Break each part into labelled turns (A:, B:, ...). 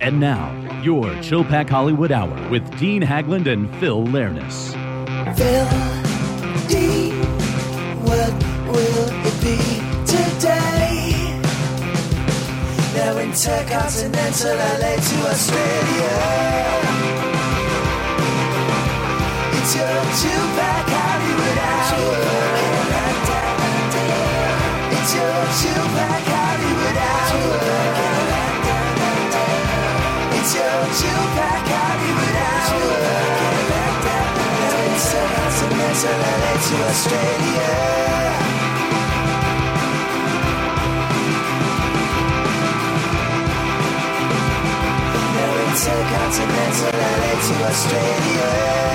A: And now, your Chill Pack Hollywood Hour with Dean Hagland and Phil Lernis.
B: Phil, Dean, what will it be today? Now intercontinental LA to Australia. It's your two-pack Hollywood Hour. It's your two-pack Hollywood Hour. It's your two-pack Hollywood Hour. Now intercontinental LA to Australia. Intercontinental LA to Australia.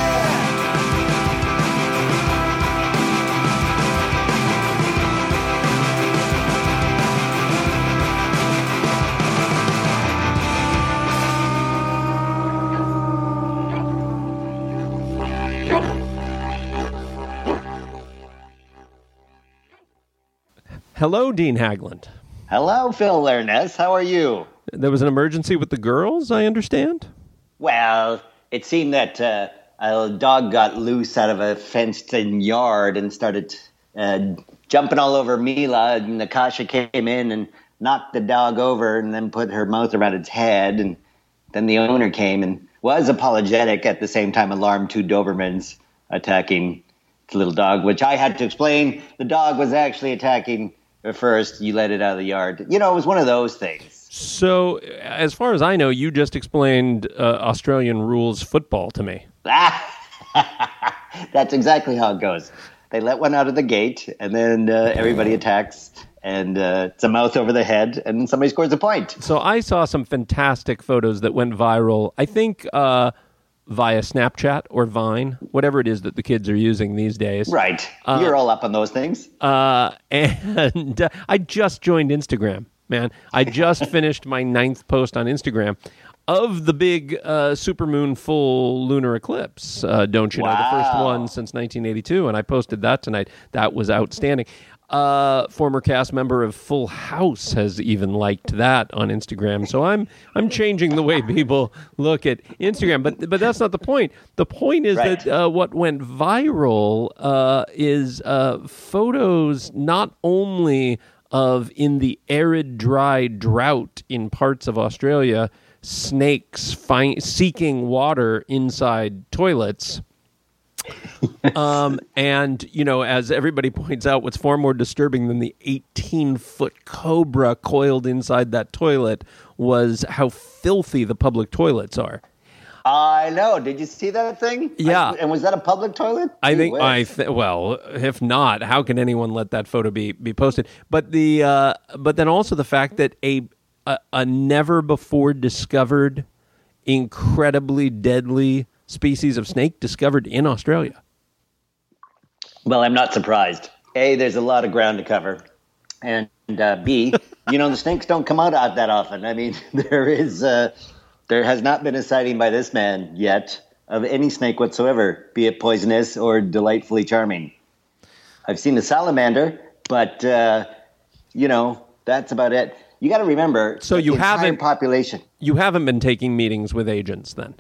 C: Hello, Dean Hagland.
D: Hello, Phil Lernis. How are you?
C: There was an emergency with the girls, I understand?
D: Well, it seemed that a dog got loose out of a fenced-in yard and started jumping all over Mila, and Natasha came in and knocked the dog over and then put her mouth around its head, and then the owner came and was apologetic, at the same time alarmed two Dobermans attacking the little dog, which I had to explain. The dog was actually attacking her first. You let it out of the yard. You know, it was one of those things.
C: So, as far as I know, you just explained Australian rules football to me.
D: That's exactly how it goes. They let one out of the gate, and then everybody attacks, and it's a mouth over the head, and somebody scores a point.
C: So I saw some fantastic photos that went viral, I think via Snapchat or Vine, whatever it is that the kids are using these days.
D: Right. You're all up on those things.
C: And I just joined Instagram. Man, I just finished my 9th post on Instagram of the big supermoon full lunar eclipse. Don't you know? The first one since 1982, and I posted that tonight. That was outstanding. Former cast member of Full House has even liked that on Instagram. So I'm changing the way people look at Instagram. But that's not the point. The point is
D: right.
C: that what went viral is photos not only of, in the arid, dry drought in parts of Australia, snakes seeking water inside toilets. And, you know, as everybody points out, what's far more disturbing than the 18-foot cobra coiled inside that toilet was how filthy the public toilets are.
D: I know. Did you see that thing?
C: Yeah.
D: And was that a public toilet?
C: I think. Well, if not, how can anyone let that photo be posted? But then also the fact that a never before discovered, incredibly deadly species of snake discovered in Australia.
D: Well, I'm not surprised. A, there's a lot of ground to cover, and B, you know, the snakes don't come out that often. I mean, there has not been a sighting by this man yet of any snake whatsoever, be it poisonous or delightfully charming. I've seen a salamander, but, you know, that's about it. You got to remember,
C: so you haven't
D: population.
C: You haven't been taking meetings with agents then?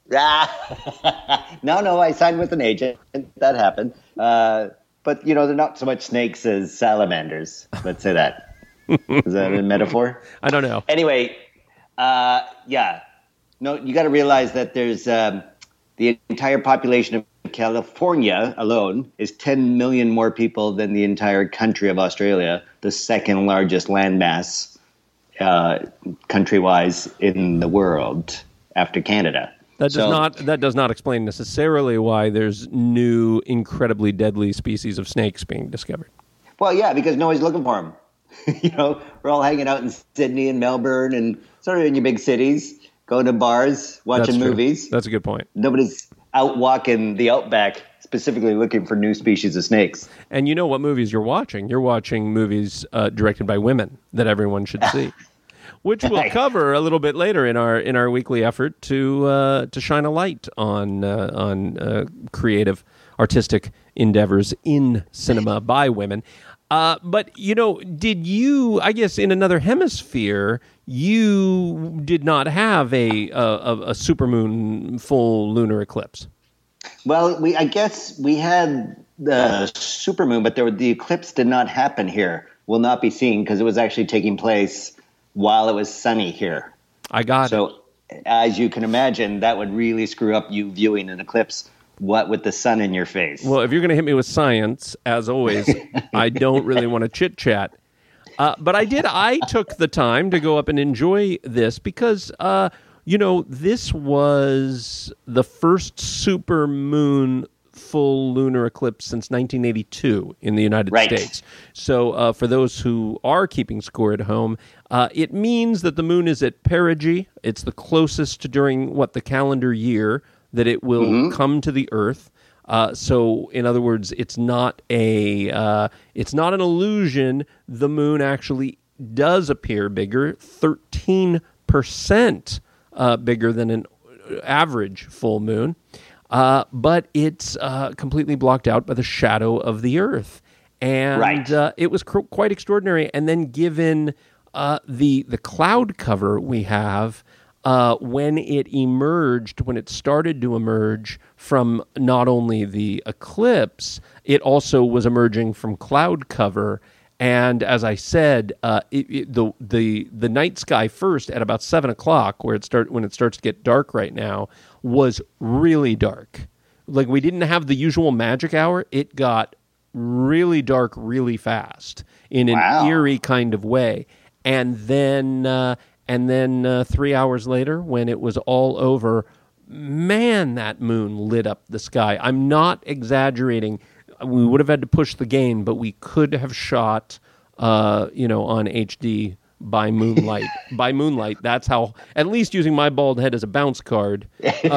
D: No, I signed with an agent. That happened. But, you know, they're not so much snakes as salamanders. Let's say that. Is that a metaphor?
C: I don't know.
D: Anyway, yeah. No, you got to realize that there's the entire population of California alone is 10 million more people than the entire country of Australia, the second largest landmass country-wise in the world after Canada.
C: That does not explain necessarily why there's new, incredibly deadly species of snakes being discovered.
D: Well, yeah, because nobody's looking for them. You know, we're all hanging out in Sydney and Melbourne and sort of in your big cities, going to bars, watching movies.
C: That's a good point.
D: Nobody's out walking the outback specifically looking for new species of snakes.
C: And you know what movies you're watching? You're watching movies directed by women that everyone should see. Which we'll cover a little bit later in our weekly effort to shine a light on creative, artistic endeavors in cinema by women. But, did you, I guess in another hemisphere, you did not have a supermoon full lunar eclipse?
D: Well, I guess we had the supermoon, but the eclipse did not happen here. Will not be seen because it was actually taking place while it was sunny here.
C: I got it.
D: So, as you can imagine, that would really screw up you viewing an eclipse. What with the sun in your face?
C: Well, if you're going to hit me with science, as always, I don't really want to chit-chat. But I took the time to go up and enjoy this because, this was the first super moon full lunar eclipse since 1982 in the United States. So for those who are keeping score at home, it means that the moon is at perigee. It's the closest during the calendar year that it will come to the Earth. So, in other words, it's not an illusion. The moon actually does appear bigger, 13% bigger than an average full moon. But it's completely blocked out by the shadow of the Earth. And it was quite extraordinary. And then given the cloud cover we have, when it started to emerge from not only the eclipse, it also was emerging from cloud cover. And as I said, the night sky first at about 7 o'clock, when it starts to get dark right now, was really dark. Like, we didn't have the usual magic hour. It got really dark really fast in an eerie kind of way. And then 3 hours later, when it was all over, man, that moon lit up the sky. I'm not exaggerating. We would have had to push the gain, but we could have shot, on HD by moonlight. By moonlight, that's how. At least using my bald head as a bounce card.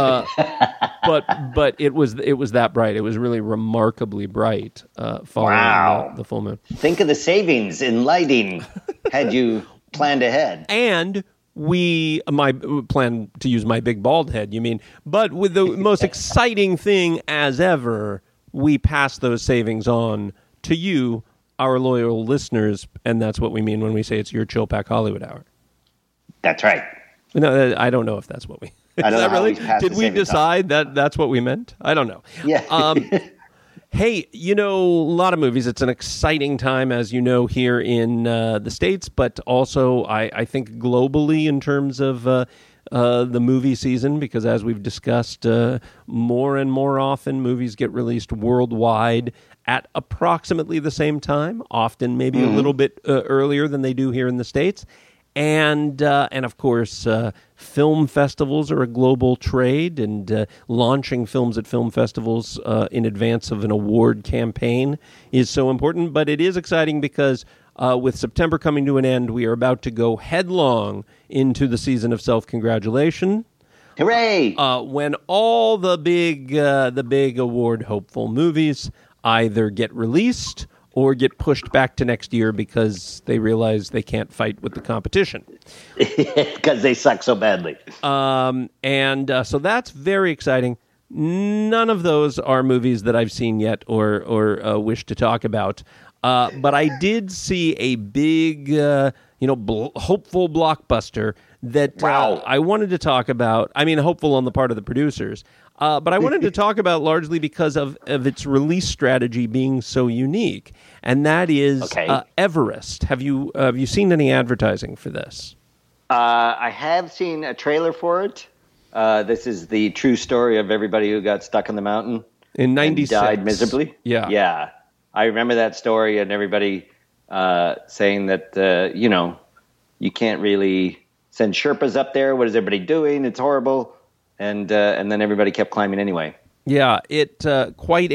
C: But it was that bright. It was really remarkably bright. Following the full moon.
D: Think of the savings in lighting had you planned ahead.
C: And my plan to use my big bald head, you mean? But with the most exciting thing as ever, we pass those savings on to you, our loyal listeners, and that's what we mean when we say it's your Chill Pack Hollywood Hour.
D: That's right.
C: No, I don't know if that's what we.
D: I don't know
C: really?
D: How
C: Did we decide that that's what we meant? I don't know.
D: Yeah.
C: Hey, a lot of movies. It's an exciting time, as you know, here in the States, but also I think globally in terms of the movie season, because as we've discussed, more and more often movies get released worldwide at approximately the same time, often maybe a little bit earlier than they do here in the States. And of course, film festivals are a global trade, and launching films at film festivals in advance of an award campaign is so important. But it is exciting because with September coming to an end, we are about to go headlong into the season of self-congratulation.
D: Hooray!
C: When all the big award hopeful movies either get released or get pushed back to next year because they realize they can't fight with the competition.
D: Because they suck so badly.
C: So that's very exciting. None of those are movies that I've seen yet or wish to talk about. But I did see a big, hopeful blockbuster that I wanted to talk about. I mean, hopeful on the part of the producers. But I wanted to talk about largely because of its release strategy being so unique, and that is Everest. Have you seen any advertising for this?
D: I have seen a trailer for it. This is the true story of everybody who got stuck in the mountain
C: in '96
D: and died miserably. Yeah. I remember that story, and everybody saying that you can't really send Sherpas up there. What is everybody doing? It's horrible. And then everybody kept climbing anyway. Yeah,
C: the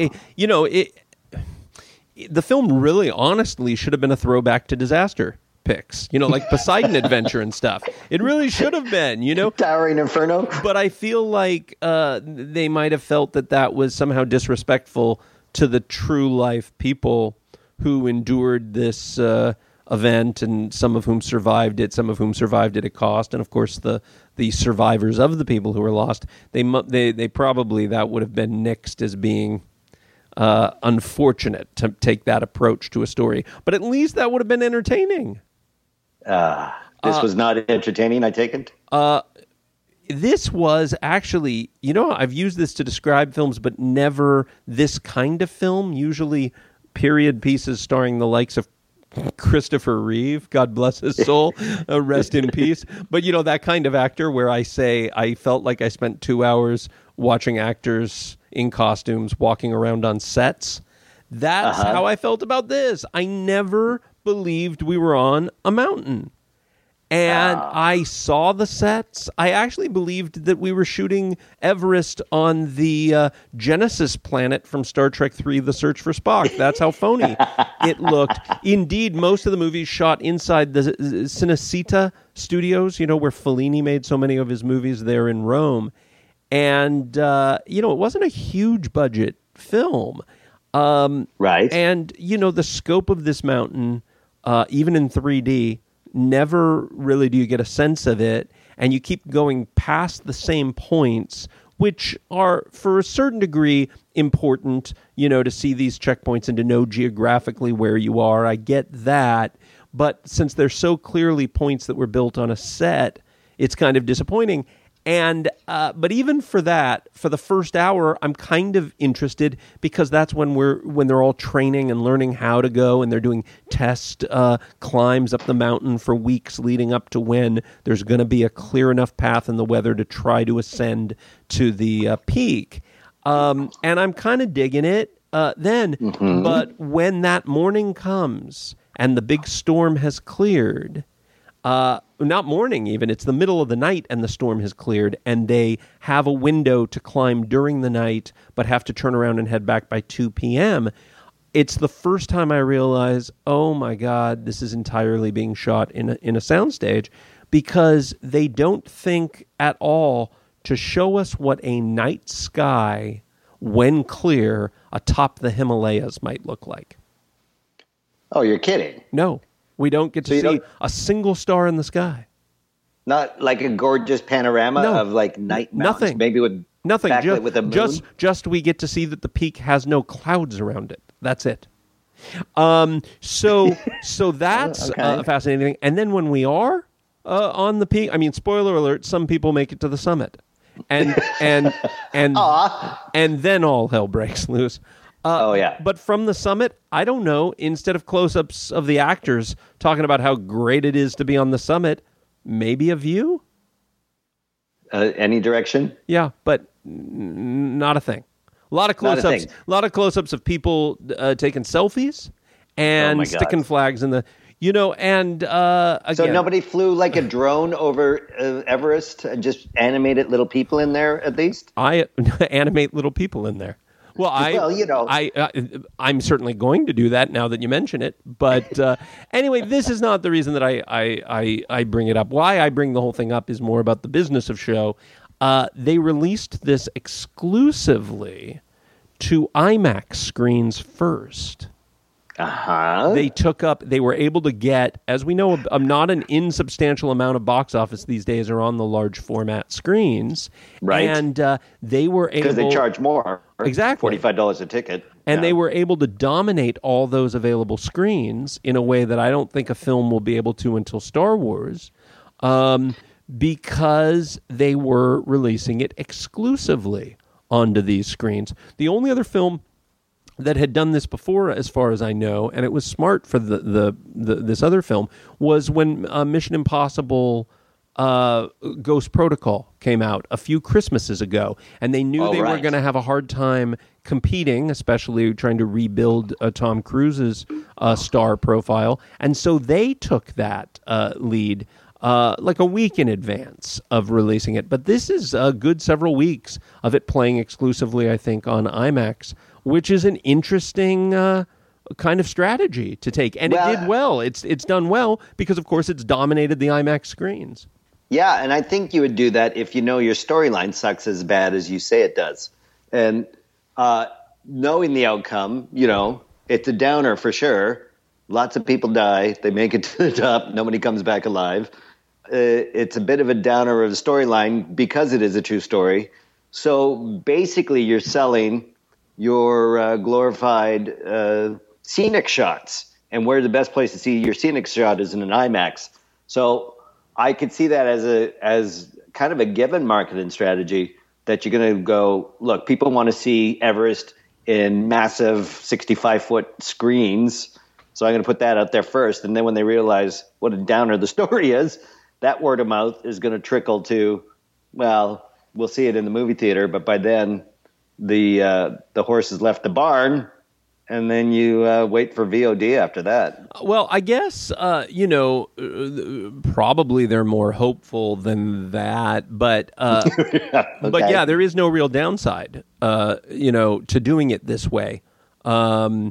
C: film really, honestly, should have been a throwback to disaster picks, like Poseidon Adventure and stuff. It really should have been,
D: Towering Inferno.
C: But I feel like they might have felt that was somehow disrespectful to the true life people who endured this event, and some of whom survived it, some of whom survived it at cost, and of course the survivors of the people who were lost. They probably, that would have been nixed as being unfortunate to take that approach to a story. But at least that would have been entertaining.
D: This was not entertaining, I take it?
C: This was actually, I've used this to describe films, but never this kind of film. Usually period pieces starring the likes of Christopher Reeve, God bless his soul, rest in peace. But, that kind of actor where I say I felt like I spent 2 hours watching actors in costumes walking around on sets. That's how I felt about this. I never believed we were on a mountain. And I saw the sets. I actually believed that we were shooting Everest on the Genesis planet from Star Trek III, The Search for Spock. That's how phony it looked. Indeed, most of the movies shot inside the Cinecittà studios, where Fellini made so many of his movies there in Rome. And, it wasn't a huge budget film.
D: Right.
C: And, the scope of this mountain, even in 3D, never really do you get a sense of it, and you keep going past the same points, which are, for a certain degree, important, to see these checkpoints and to know geographically where you are. I get that, but since they're so clearly points that were built on a set, it's kind of disappointing. And but even for that, for the first hour, I'm kind of interested because that's when they're all training and learning how to go, and they're doing test climbs up the mountain for weeks leading up to when there's going to be a clear enough path in the weather to try to ascend to the peak. And I'm kind of digging it then. Mm-hmm. But when that morning comes and the big storm has cleared, not morning even, it's the middle of the night and the storm has cleared, and they have a window to climb during the night but have to turn around and head back by 2 p.m. It's the first time I realize, oh my God, this is entirely being shot in a soundstage, because they don't think at all to show us what a night sky, when clear, atop the Himalayas might look like.
D: Oh, you're kidding.
C: No. We don't get to see a single star in the sky.
D: Not like a gorgeous panorama of like night mountains.
C: Nothing.
D: Maybe with
C: nothing.
D: With a moon.
C: Just we get to see that the peak has no clouds around it. That's it. So that's a fascinating thing. And then when we are on the peak, I mean, spoiler alert: some people make it to the summit, and then all hell breaks loose. But from the summit, I don't know, instead of close-ups of the actors talking about how great it is to be on the summit, maybe a view?
D: Any direction?
C: Yeah, but not a thing. A lot of close-ups of people taking selfies and sticking flags in the... again...
D: So nobody flew like a drone over Everest and just animated little people in there, at least?
C: I animate little people in there. Well, I'm certainly going to do that now that you mention it. But anyway, this is not the reason that I bring it up. Why I bring the whole thing up is more about the business of show. They released this exclusively to IMAX screens first. They were able to get, as we know, not an insubstantial amount of box office these days are on the large format screens.
D: Right.
C: And they were able...
D: Because they charge more.
C: Exactly.
D: $45 a ticket.
C: And they were able to dominate all those available screens in a way that I don't think a film will be able to until Star Wars, because they were releasing it exclusively onto these screens. The only other film that had done this before, as far as I know, and it was smart for this other film, was when Mission Impossible Ghost Protocol came out a few Christmases ago, and they knew they were going to have a hard time competing, especially trying to rebuild Tom Cruise's star profile, and so they took that lead like a week in advance of releasing it. But this is a good several weeks of it playing exclusively, I think, on IMAX, which is an interesting kind of strategy to take. And it did well. It's done well because, of course, it's dominated the IMAX screens.
D: Yeah, and I think you would do that if you know your storyline sucks as bad as you say it does. And knowing the outcome, it's a downer for sure. Lots of people die. They make it to the top. Nobody comes back alive. It's a bit of a downer of the storyline because it is a true story. So basically you're selling your glorified scenic shots, and where the best place to see your scenic shot is in an IMAX. So I could see that as kind of a given marketing strategy, that you're going to go, look, people want to see Everest in massive 65-foot screens, so I'm going to put that out there first. And then when they realize what a downer the story is, that word of mouth is going to trickle to, well, we'll see it in the movie theater, but by then the horse has left the barn, and then you wait for VOD after that.
C: Well, I guess, probably they're more hopeful than that, but
D: Okay.
C: but yeah, there is no real downside, to doing it this way. And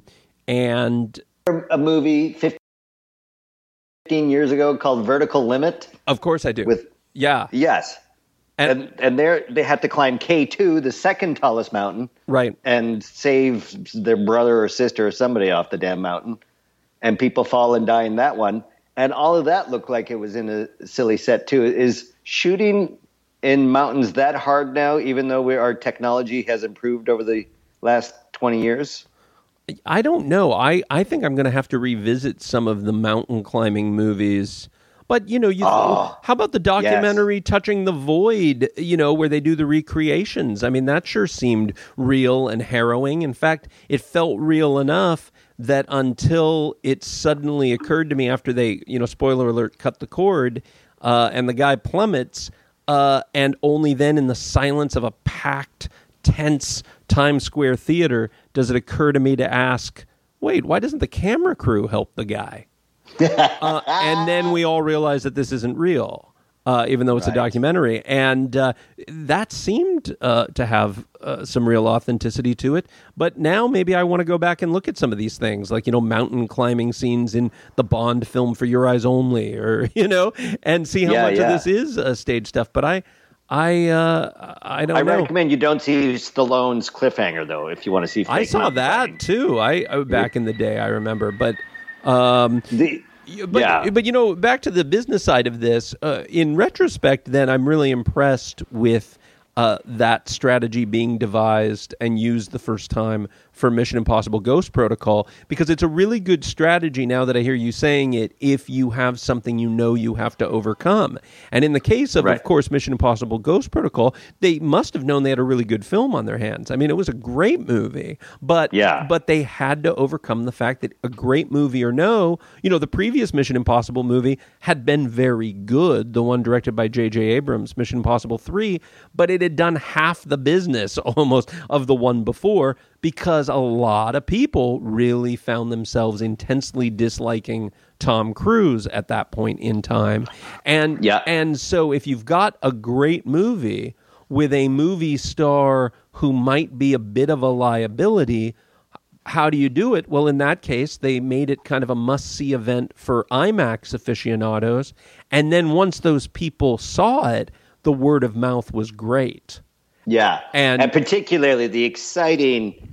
D: A movie 15 years ago called Vertical Limit.
C: of course I do. Yeah.
D: Yes. And they had to climb K2, the second tallest mountain,
C: Right.
D: and save their brother or sister or somebody off the damn mountain. And people fall and die in that one. And all of that looked like it was in a silly set too. Is shooting in mountains that hard now, even though our technology has improved over the last 20 years?
C: I don't know. I think I'm going to have to revisit some of the mountain climbing movies. But, how about the documentary Touching the Void, where they do the recreations? I mean, that sure seemed real and harrowing. In fact, it felt real enough that until it suddenly occurred to me after they, spoiler alert, cut the cord, and the guy plummets, and only then in the silence of a packed, tense Times Square theater does it occur to me to ask, wait, why doesn't the camera crew help the guy? And then we all realize that this isn't real, even though it's a documentary. And that seemed to have some real authenticity to it. But now maybe I want to go back and look at some of these things, like, mountain climbing scenes in the Bond film For Your Eyes Only, or, and see how much of this is stage stuff. But I don't know.
D: I recommend you don't see Stallone's Cliffhanger, though, if you want to see fake
C: I saw
D: mountain
C: that,
D: climbing.
C: too. I back in the day, I remember. But... But back to the business side of this. In retrospect, then I'm really impressed with that strategy being devised and used the first time for Mission Impossible Ghost Protocol, because it's a really good strategy now that I hear you saying it, if you have something you have to overcome. And in the case of course, Mission Impossible Ghost Protocol, they must have known they had a really good film on their hands. I mean, it was a great movie, but they had to overcome the fact that a great movie or no, the previous Mission Impossible movie had been very good, the one directed by J.J. Abrams, Mission Impossible 3, but it had done half the business almost of the one before, because a lot of people really found themselves intensely disliking Tom Cruise at that point in time. And so if you've got a great movie with a movie star who might be a bit of a liability, how do you do it? Well, in that case, they made it kind of a must-see event for IMAX aficionados. And then once those people saw it, the word of mouth was great.
D: Yeah, and particularly the exciting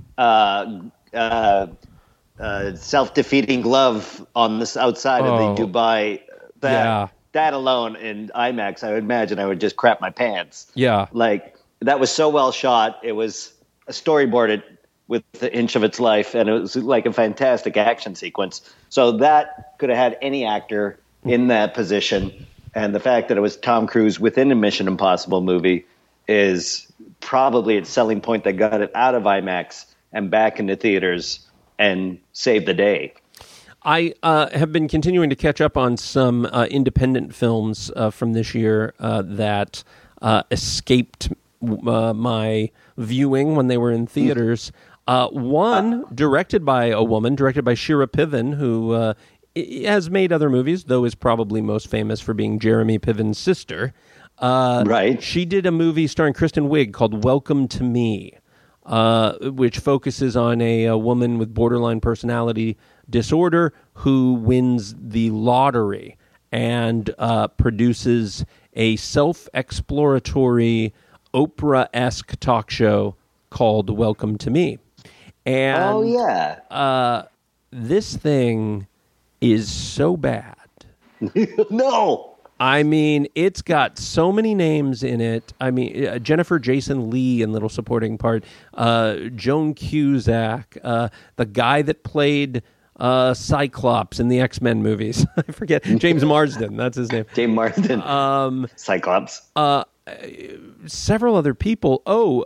D: self-defeating glove on the outside of the Dubai. That alone in IMAX, I would imagine I would just crap my pants.
C: Yeah.
D: Like, that was so well shot. It was storyboarded with the inch of its life, and it was like a fantastic action sequence. So that could have had any actor in that position. And the fact that it was Tom Cruise within a Mission Impossible movie is probably its selling point that got it out of IMAX and back into theaters and saved the day.
C: I have been continuing to catch up on some independent films from this year that escaped my viewing when they were in theaters. One directed by a woman, directed by Shira Piven, who has made other movies, though is probably most famous for being Jeremy Piven's sister. She did a movie starring Kristen Wiig called Welcome to Me, which focuses on a woman with borderline personality disorder who wins the lottery and produces a self-exploratory Oprah-esque talk show called Welcome to Me. And this thing is so bad.
D: No!
C: I mean, it's got so many names in it. I mean, Jennifer Jason Leigh in little supporting part, Joan Cusack, the guy that played Cyclops in the X-Men movies. I forget. James Marsden, that's his name.
D: James Marsden. Cyclops.
C: Several other people.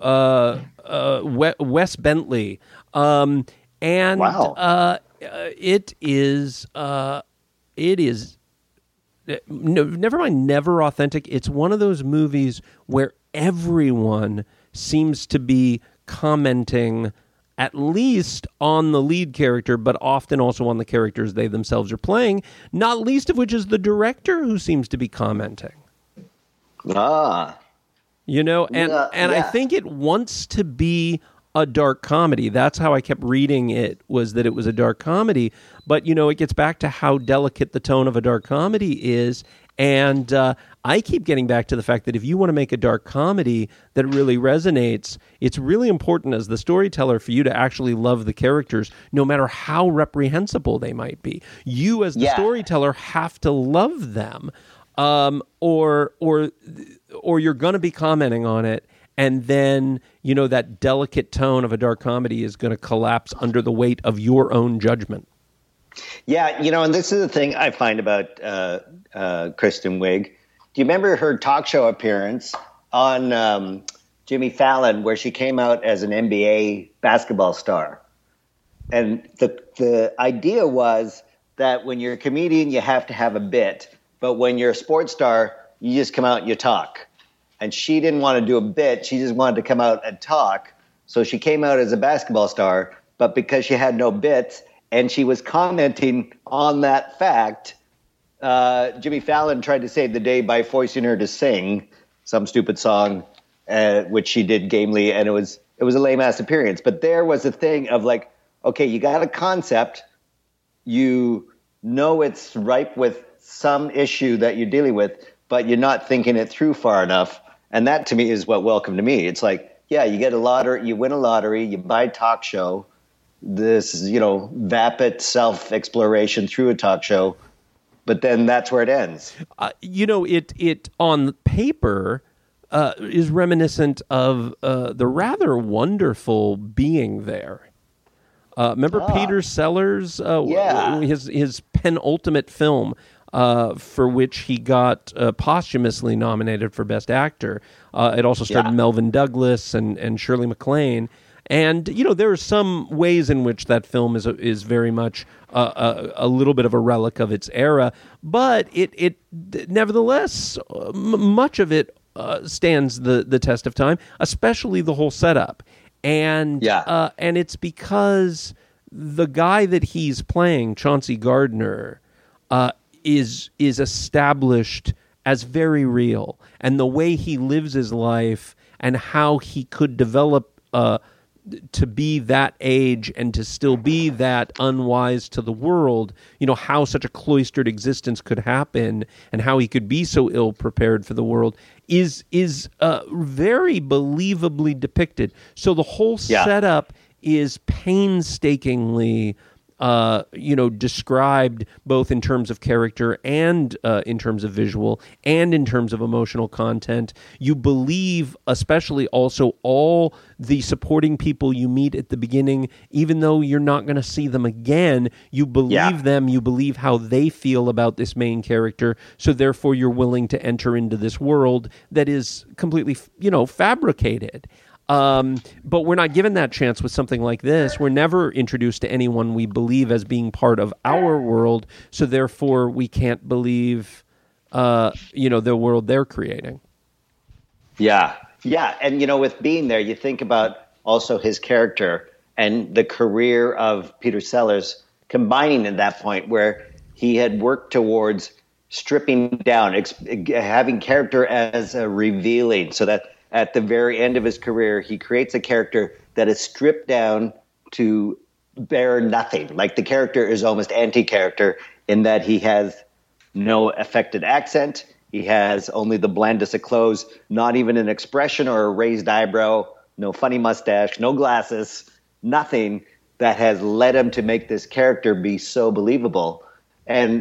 C: Wes Bentley. And
D: Wow.
C: It is never mind, never authentic. It's one of those movies where everyone seems to be commenting at least on the lead character, but often also on the characters they themselves are playing, not least of which is the director who seems to be commenting. You know, and I think it wants to be a dark comedy. That's how I kept reading it, was that it was a dark comedy. But, you know, it gets back to how delicate the tone of a dark comedy is. And I keep getting back to the fact that if you want to make a dark comedy that really resonates, it's really important as the storyteller for you to actually love the characters, no matter how reprehensible they might be. You as the storyteller have to love them, or you're going to be commenting on it. And then, you know, that delicate tone of a dark comedy is going to collapse under the weight of your own judgment.
D: Yeah, you know, and this is the thing I find about Kristen Wiig. Do you remember her talk show appearance on Jimmy Fallon, where she came out as an NBA basketball star? And the idea was that when you're a comedian, you have to have a bit. But when you're a sports star, you just come out and you talk. And she didn't want to do a bit. She just wanted to come out and talk. So she came out as a basketball star. But because she had no bits and she was commenting on that fact, Jimmy Fallon tried to save the day by forcing her to sing some stupid song, which she did gamely. And it was a lame-ass appearance. But there was a thing of like, okay, you got a concept. You know it's ripe with some issue that you're dealing with, but you're not thinking it through far enough. And that to me is what Welcome to Me. It's like, yeah, you get a lottery, you win a lottery, you buy a talk show, this, you know, vapid self-exploration through a talk show, but then that's where it ends.
C: You know, it on paper is reminiscent of the rather wonderful Being There. Remember Peter Sellers? His penultimate film, for which he got posthumously nominated for Best Actor. It also starred Melvin Douglas and Shirley MacLaine. And, you know, there are some ways in which that film is very much a little bit of a relic of its era. But it nevertheless, much of it stands the test of time, especially the whole setup. And it's because the guy that he's playing, Chauncey Gardner, is established as very real, and the way he lives his life and how he could develop to be that age and to still be that unwise to the world, you know, how such a cloistered existence could happen and how he could be so ill prepared for the world is very believably depicted. So the whole setup is painstakingly described both in terms of character and in terms of visual and in terms of emotional content. You believe, especially also, all the supporting people you meet at the beginning, even though you're not going to see them again, you believe them, you believe how they feel about this main character, so therefore you're willing to enter into this world that is completely, fabricated. But we're not given that chance with something like this. We're never introduced to anyone we believe as being part of our world, so therefore we can't believe, the world they're creating.
D: Yeah. And, with Being There, you think about also his character and the career of Peter Sellers combining at that point where he had worked towards stripping down, having character as a revealing, so that at the very end of his career, he creates a character that is stripped down to bear nothing. Like the character is almost anti-character in that he has no affected accent. He has only the blandest of clothes, not even an expression or a raised eyebrow, no funny mustache, no glasses, nothing that has led him to make this character be so believable. And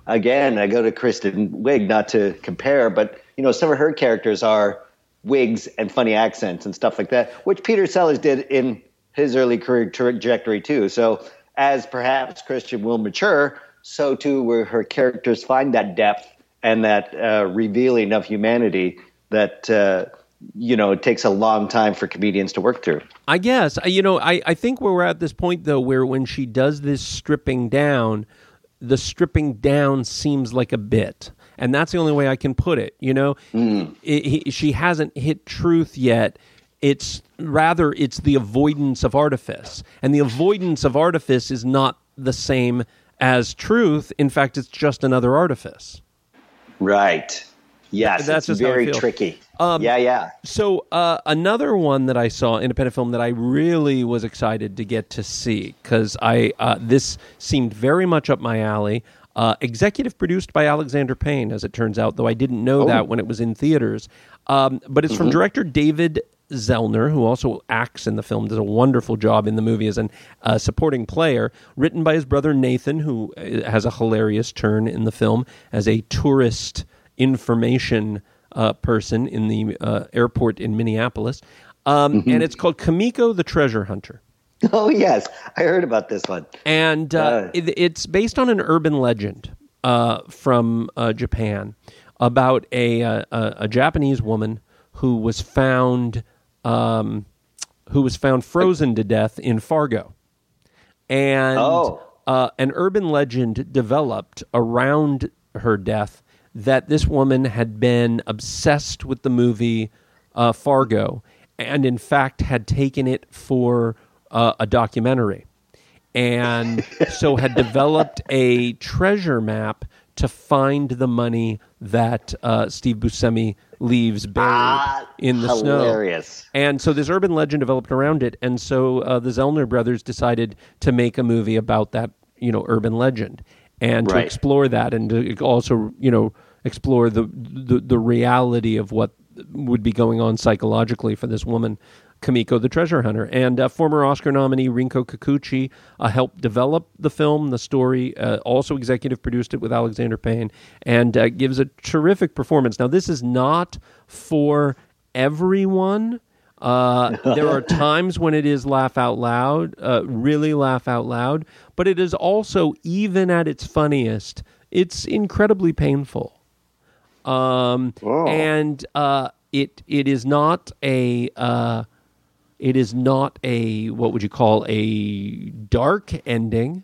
D: again, I go to Kristen Wiig, not to compare, but some of her characters are wigs and funny accents and stuff like that, which Peter Sellers did in his early career trajectory too. So as perhaps Christian will mature, so too will her characters find that depth and that revealing of humanity that it takes a long time for comedians to work through.
C: I guess I think we're at this point though where when she does this stripping down, the stripping down seems like a bit, and that's the only way I can put it. She hasn't hit truth yet. It's the avoidance of artifice, and the avoidance of artifice is not the same as truth. In fact, it's just another artifice.
D: Right. Yes,
C: that's
D: it's
C: just
D: very
C: how I feel.
D: tricky.
C: Yeah. So another one that I saw, independent film, that I really was excited to get to see, because this seemed very much up my alley. Executive produced by Alexander Payne, as it turns out, though I didn't know that when it was in theaters. But it's from director David Zellner, who also acts in the film, does a wonderful job in the movie as a supporting player, written by his brother Nathan, who has a hilarious turn in the film as a tourist information person in the airport in Minneapolis. And it's called Kamiko the Treasure Hunter.
D: Oh, yes. I heard about this one.
C: And it's based on an urban legend from Japan about a Japanese woman who was found frozen to death in Fargo. And an urban legend developed around her death that this woman had been obsessed with the movie Fargo, and in fact had taken it for a documentary, and so had developed a treasure map to find the money that Steve Buscemi leaves buried in the
D: hilarious.
C: Snow. And so this urban legend developed around it, and so the Zellner brothers decided to make a movie about that, urban legend, and to explore that, and to also, explore the reality of what would be going on psychologically for this woman, Kamiko the Treasure Hunter. And former Oscar nominee Rinko Kikuchi helped develop the film, the story, also executive produced it with Alexander Payne, and gives a terrific performance. Now, this is not for everyone. There are times when it is laugh out loud, really laugh out loud, but it is also, even at its funniest, it's incredibly painful. And it is not a what would you call a dark ending.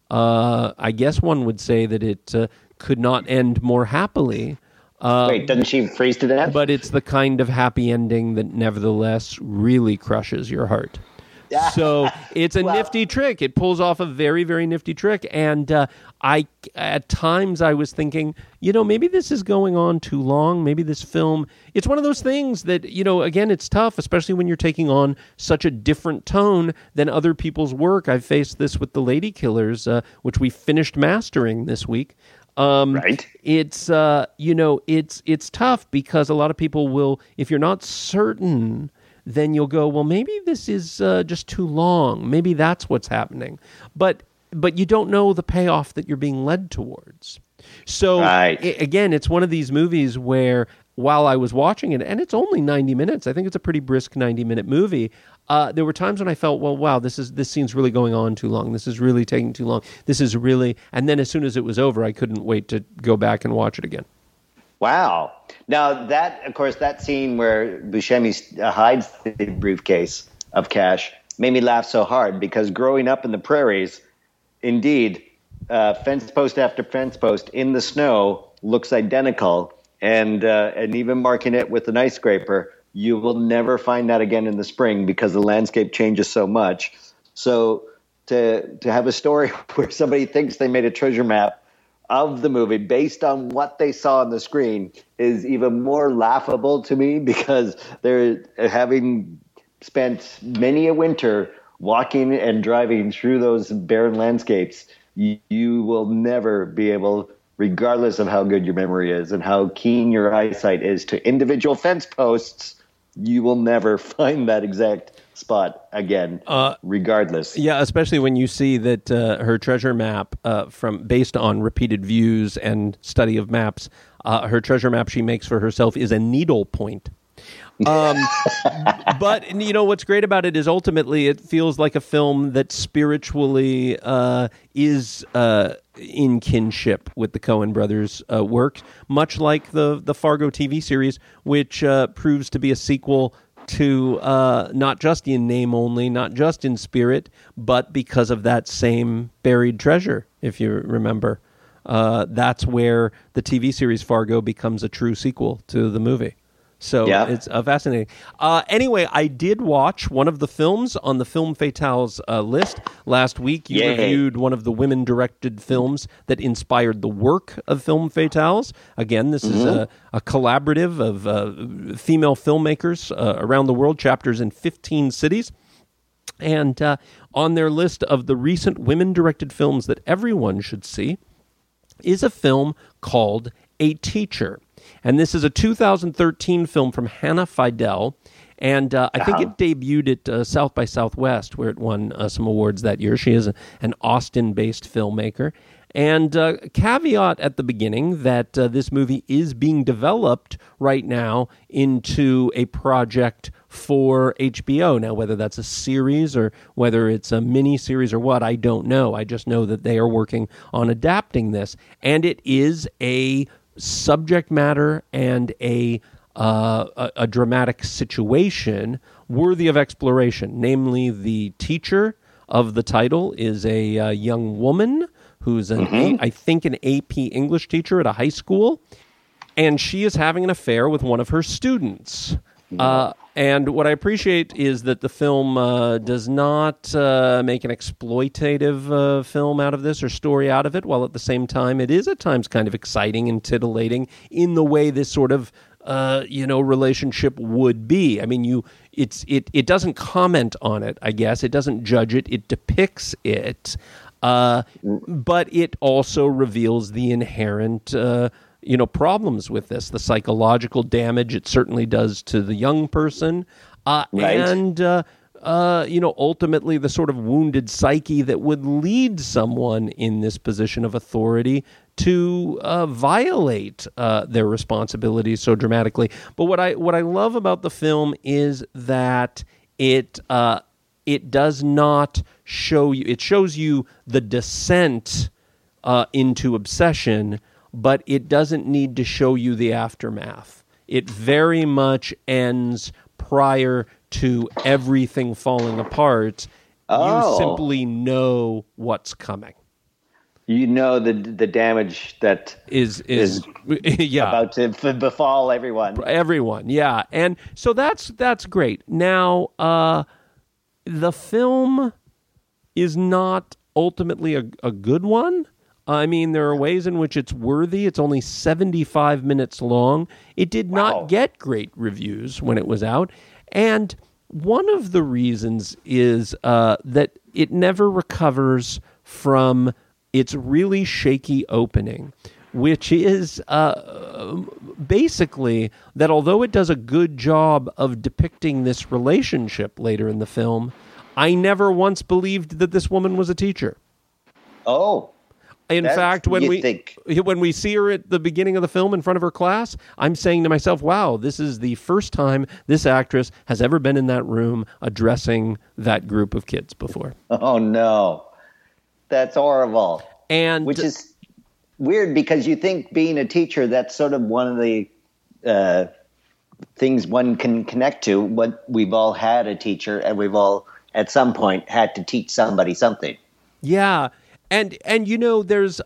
C: I guess one would say that it could not end more happily.
D: Wait, doesn't she freeze to death?
C: But it's the kind of happy ending that nevertheless really crushes your heart. So it's a nifty trick. It pulls off a very, very nifty trick. And at times I was thinking, maybe this is going on too long. Maybe this film, it's one of those things that, again, it's tough, especially when you're taking on such a different tone than other people's work. I've faced this with The Lady Killers, which we finished mastering this week.
D: Right.
C: It's, it's tough because a lot of people will, if you're not certain, then you'll go, well, maybe this is just too long. Maybe that's what's happening. But you don't know the payoff that you're being led towards. So, again, it's one of these movies where while I was watching it, and it's only 90 minutes, I think it's a pretty brisk 90-minute movie, there were times when I felt, well, wow, this scene's really going on too long. This is really taking too long. This is really... And then as soon as it was over, I couldn't wait to go back and watch it again.
D: Wow. Now, that scene where Buscemi hides the briefcase of cash made me laugh so hard because growing up in the prairies, indeed, fence post after fence post in the snow looks identical, and even marking it with an ice scraper, you will never find that again in the spring because the landscape changes so much. So to have a story where somebody thinks they made a treasure map of the movie based on what they saw on the screen is even more laughable to me because they're having spent many a winter walking and driving through those barren landscapes. You will never be able, regardless of how good your memory is and how keen your eyesight is to individual fence posts, you will never find that exact spot again, regardless.
C: Yeah, especially when you see that her treasure map, based on repeated views and study of maps, her treasure map she makes for herself is a needle point. But what's great about it is ultimately it feels like a film that spiritually is in kinship with the Coen brothers' work, much like the Fargo TV series, which proves to be a sequel to not just in name only, not just in spirit, but because of that same buried treasure, if you remember. That's where the TV series Fargo becomes a true sequel to the movie. So it's fascinating. Anyway, I did watch one of the films on the Film Fatales list. Last week, you reviewed one of the women-directed films that inspired the work of Film Fatales. Again, this is a collaborative of female filmmakers around the world, chapters in 15 cities. And on their list of the recent women-directed films that everyone should see is a film called A Teacher. And this is a 2013 film from Hannah Fidel, and I think it debuted at South by Southwest, where it won some awards that year. She is an Austin-based filmmaker. And caveat at the beginning that this movie is being developed right now into a project for HBO. Now, whether that's a series or whether it's a mini-series or what, I don't know. I just know that they are working on adapting this. And it is a subject matter and a dramatic situation worthy of exploration. Namely, the teacher of the title is a young woman who's I think an AP English teacher at a high school, and she is having an affair with one of her students. And what I appreciate is that the film does not make an exploitative film out of this or story out of it, while at the same time it is at times kind of exciting and titillating in the way this sort of relationship would be. I mean, it doesn't comment on it, I guess. It doesn't judge it. It depicts it, but it also reveals the inherent problems with this, the psychological damage it certainly does to the young person, and ultimately the sort of wounded psyche that would lead someone in this position of authority to violate their responsibilities so dramatically. But what I love about the film is that it does not show you. It shows you the descent into obsession, but it doesn't need to show you the aftermath. It very much ends prior to everything falling apart. You simply know what's coming.
D: You know the damage that is about to befall everyone.
C: Everyone, yeah. And so that's great. Now, the film is not ultimately a good one. I mean, there are ways in which it's worthy. It's only 75 minutes long. It did not get great reviews when it was out. And one of the reasons is that it never recovers from its really shaky opening, which is basically that although it does a good job of depicting this relationship later in the film, I never once believed that this woman was a teacher.
D: Oh.
C: In fact, when we see her at the beginning of the film in front of her class, I'm saying to myself, wow, this is the first time this actress has ever been in that room addressing that group of kids before.
D: Oh, no. That's horrible. Which is weird because you think being a teacher, that's sort of one of the things one can connect to. What we've all had a teacher, and we've all at some point had to teach somebody something.
C: Yeah. And there's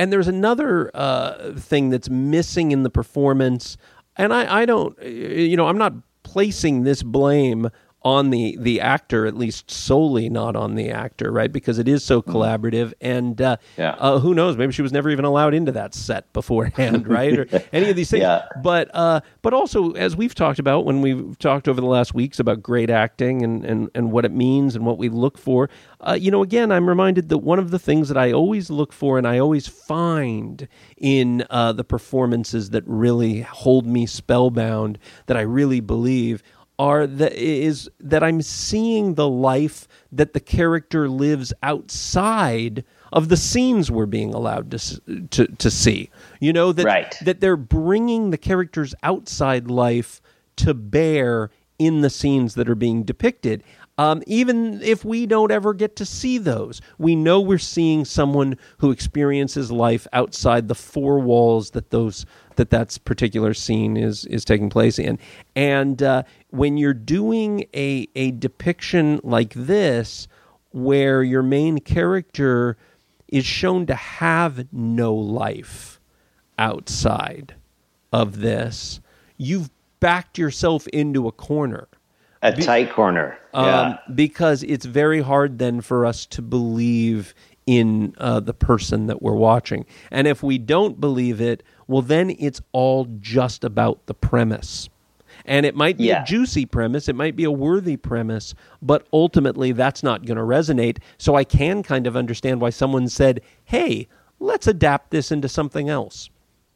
C: another thing that's missing in the performance, and I don't, I'm not placing this blame on the actor, at least solely not on the actor, right? Because it is so collaborative, and who knows? Maybe she was never even allowed into that set beforehand, right? Or any of these things. Yeah. But also, as we've talked about when we've talked over the last weeks about great acting and what it means and what we look for, again, I'm reminded that one of the things that I always look for and I always find in the performances that really hold me spellbound, that I really believe, is that I'm seeing the life that the character lives outside of the scenes we're being allowed to see. That they're bringing the character's outside life to bear in the scenes that are being depicted. Even if we don't ever get to see those, we know we're seeing someone who experiences life outside the four walls that that particular scene is taking place in. And when you're doing a depiction like this, where your main character is shown to have no life outside of this, you've backed yourself into a corner.
D: A tight corner.
C: Because it's very hard then for us to believe in the person that we're watching. And if we don't believe it, well, then it's all just about the premise. And it might be a juicy premise, it might be a worthy premise, but ultimately that's not going to resonate. So I can kind of understand why someone said, hey, let's adapt this into something else.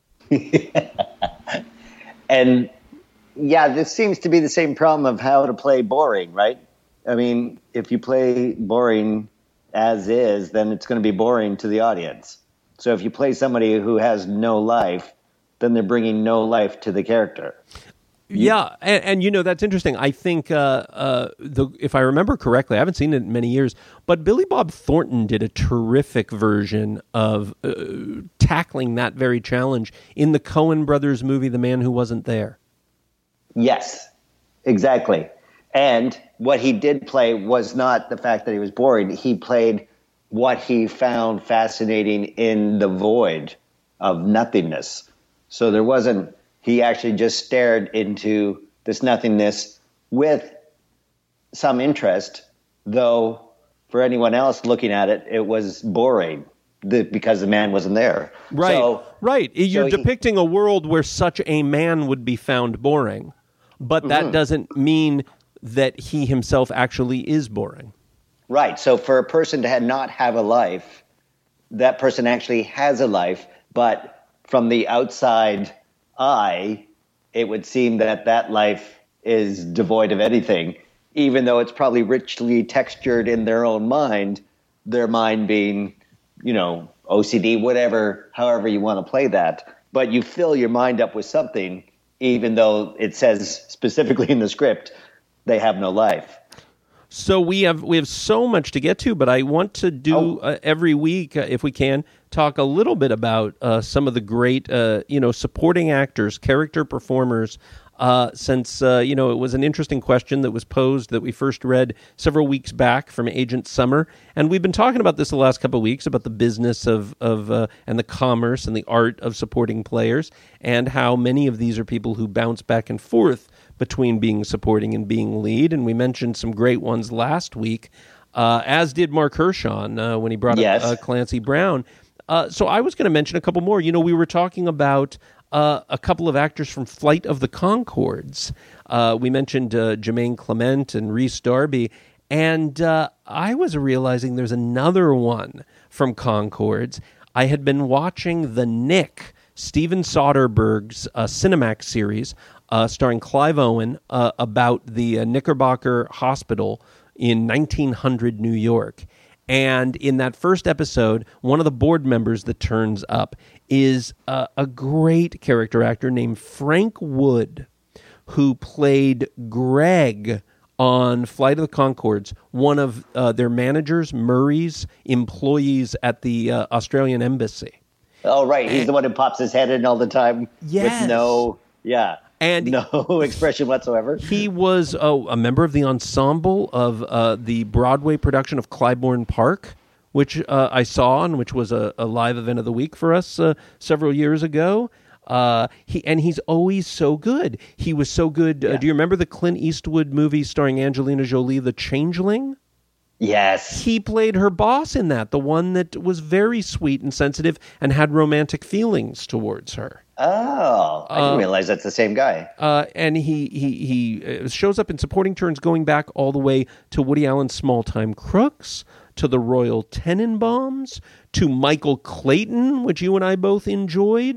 D: And yeah, this seems to be the same problem of how to play boring, right? I mean, if you play boring as is, then it's going to be boring to the audience. So if you play somebody who has no life, then they're bringing no life to the character.
C: Yeah, and that's interesting. I think, if I remember correctly, I haven't seen it in many years, but Billy Bob Thornton did a terrific version of tackling that very challenge in the Coen Brothers movie, The Man Who Wasn't There.
D: Yes, exactly. And what he did play was not the fact that he was boring. He played what he found fascinating in the void of nothingness. So there wasn't, he actually just stared into this nothingness with some interest, though for anyone else looking at it, it was boring because the man wasn't there.
C: Right,
D: so,
C: right. You're depicting a world where such a man would be found boring, but that doesn't mean that he himself actually is boring.
D: Right. So for a person to not have a life, that person actually has a life, but from the outside eye, it would seem that life is devoid of anything, even though it's probably richly textured in their own mind, their mind being, OCD, whatever, however you want to play that. But you fill your mind up with something, even though it says specifically in the script, they have no life.
C: So we have so much to get to, but I want to do every week, if we can, talk a little bit about some of the great, supporting actors, character performers. Since it was an interesting question that was posed that we first read several weeks back from Agent Summer, and we've been talking about this the last couple of weeks about the business of and the commerce and the art of supporting players, and how many of these are people who bounce back and forth between being supporting and being lead. And we mentioned some great ones last week, as did Mark Hershon when he brought up Clancy Brown. So I was going to mention a couple more. We were talking about a couple of actors from Flight of the Conchords. We mentioned Jermaine Clement and Rhys Darby, and I was realizing there's another one from Conchords. I had been watching The Nick, Steven Soderbergh's Cinemax series, starring Clive Owen, about the Knickerbocker Hospital in 1900 New York. And in that first episode, one of the board members that turns up is a great character actor named Frank Wood, who played Greg on Flight of the Conchords, one of their managers, Murray's employees at the Australian Embassy.
D: Oh, right. He's the one who pops his head in all the time with no expression whatsoever. He was
C: a member of the ensemble of the Broadway production of Clybourne Park, which I saw and which was a live event of the week for us several years ago. He's always so good. He was so good. Do you remember the Clint Eastwood movie starring Angelina Jolie, The Changeling?
D: Yes.
C: He played her boss in that, the one that was very sweet and sensitive and had romantic feelings towards her.
D: Oh, I didn't realize that's the same guy.
C: And he shows up in supporting turns going back all the way to Woody Allen's Small Time Crooks, to the Royal Tenenbaums, to Michael Clayton, which you and I both enjoyed.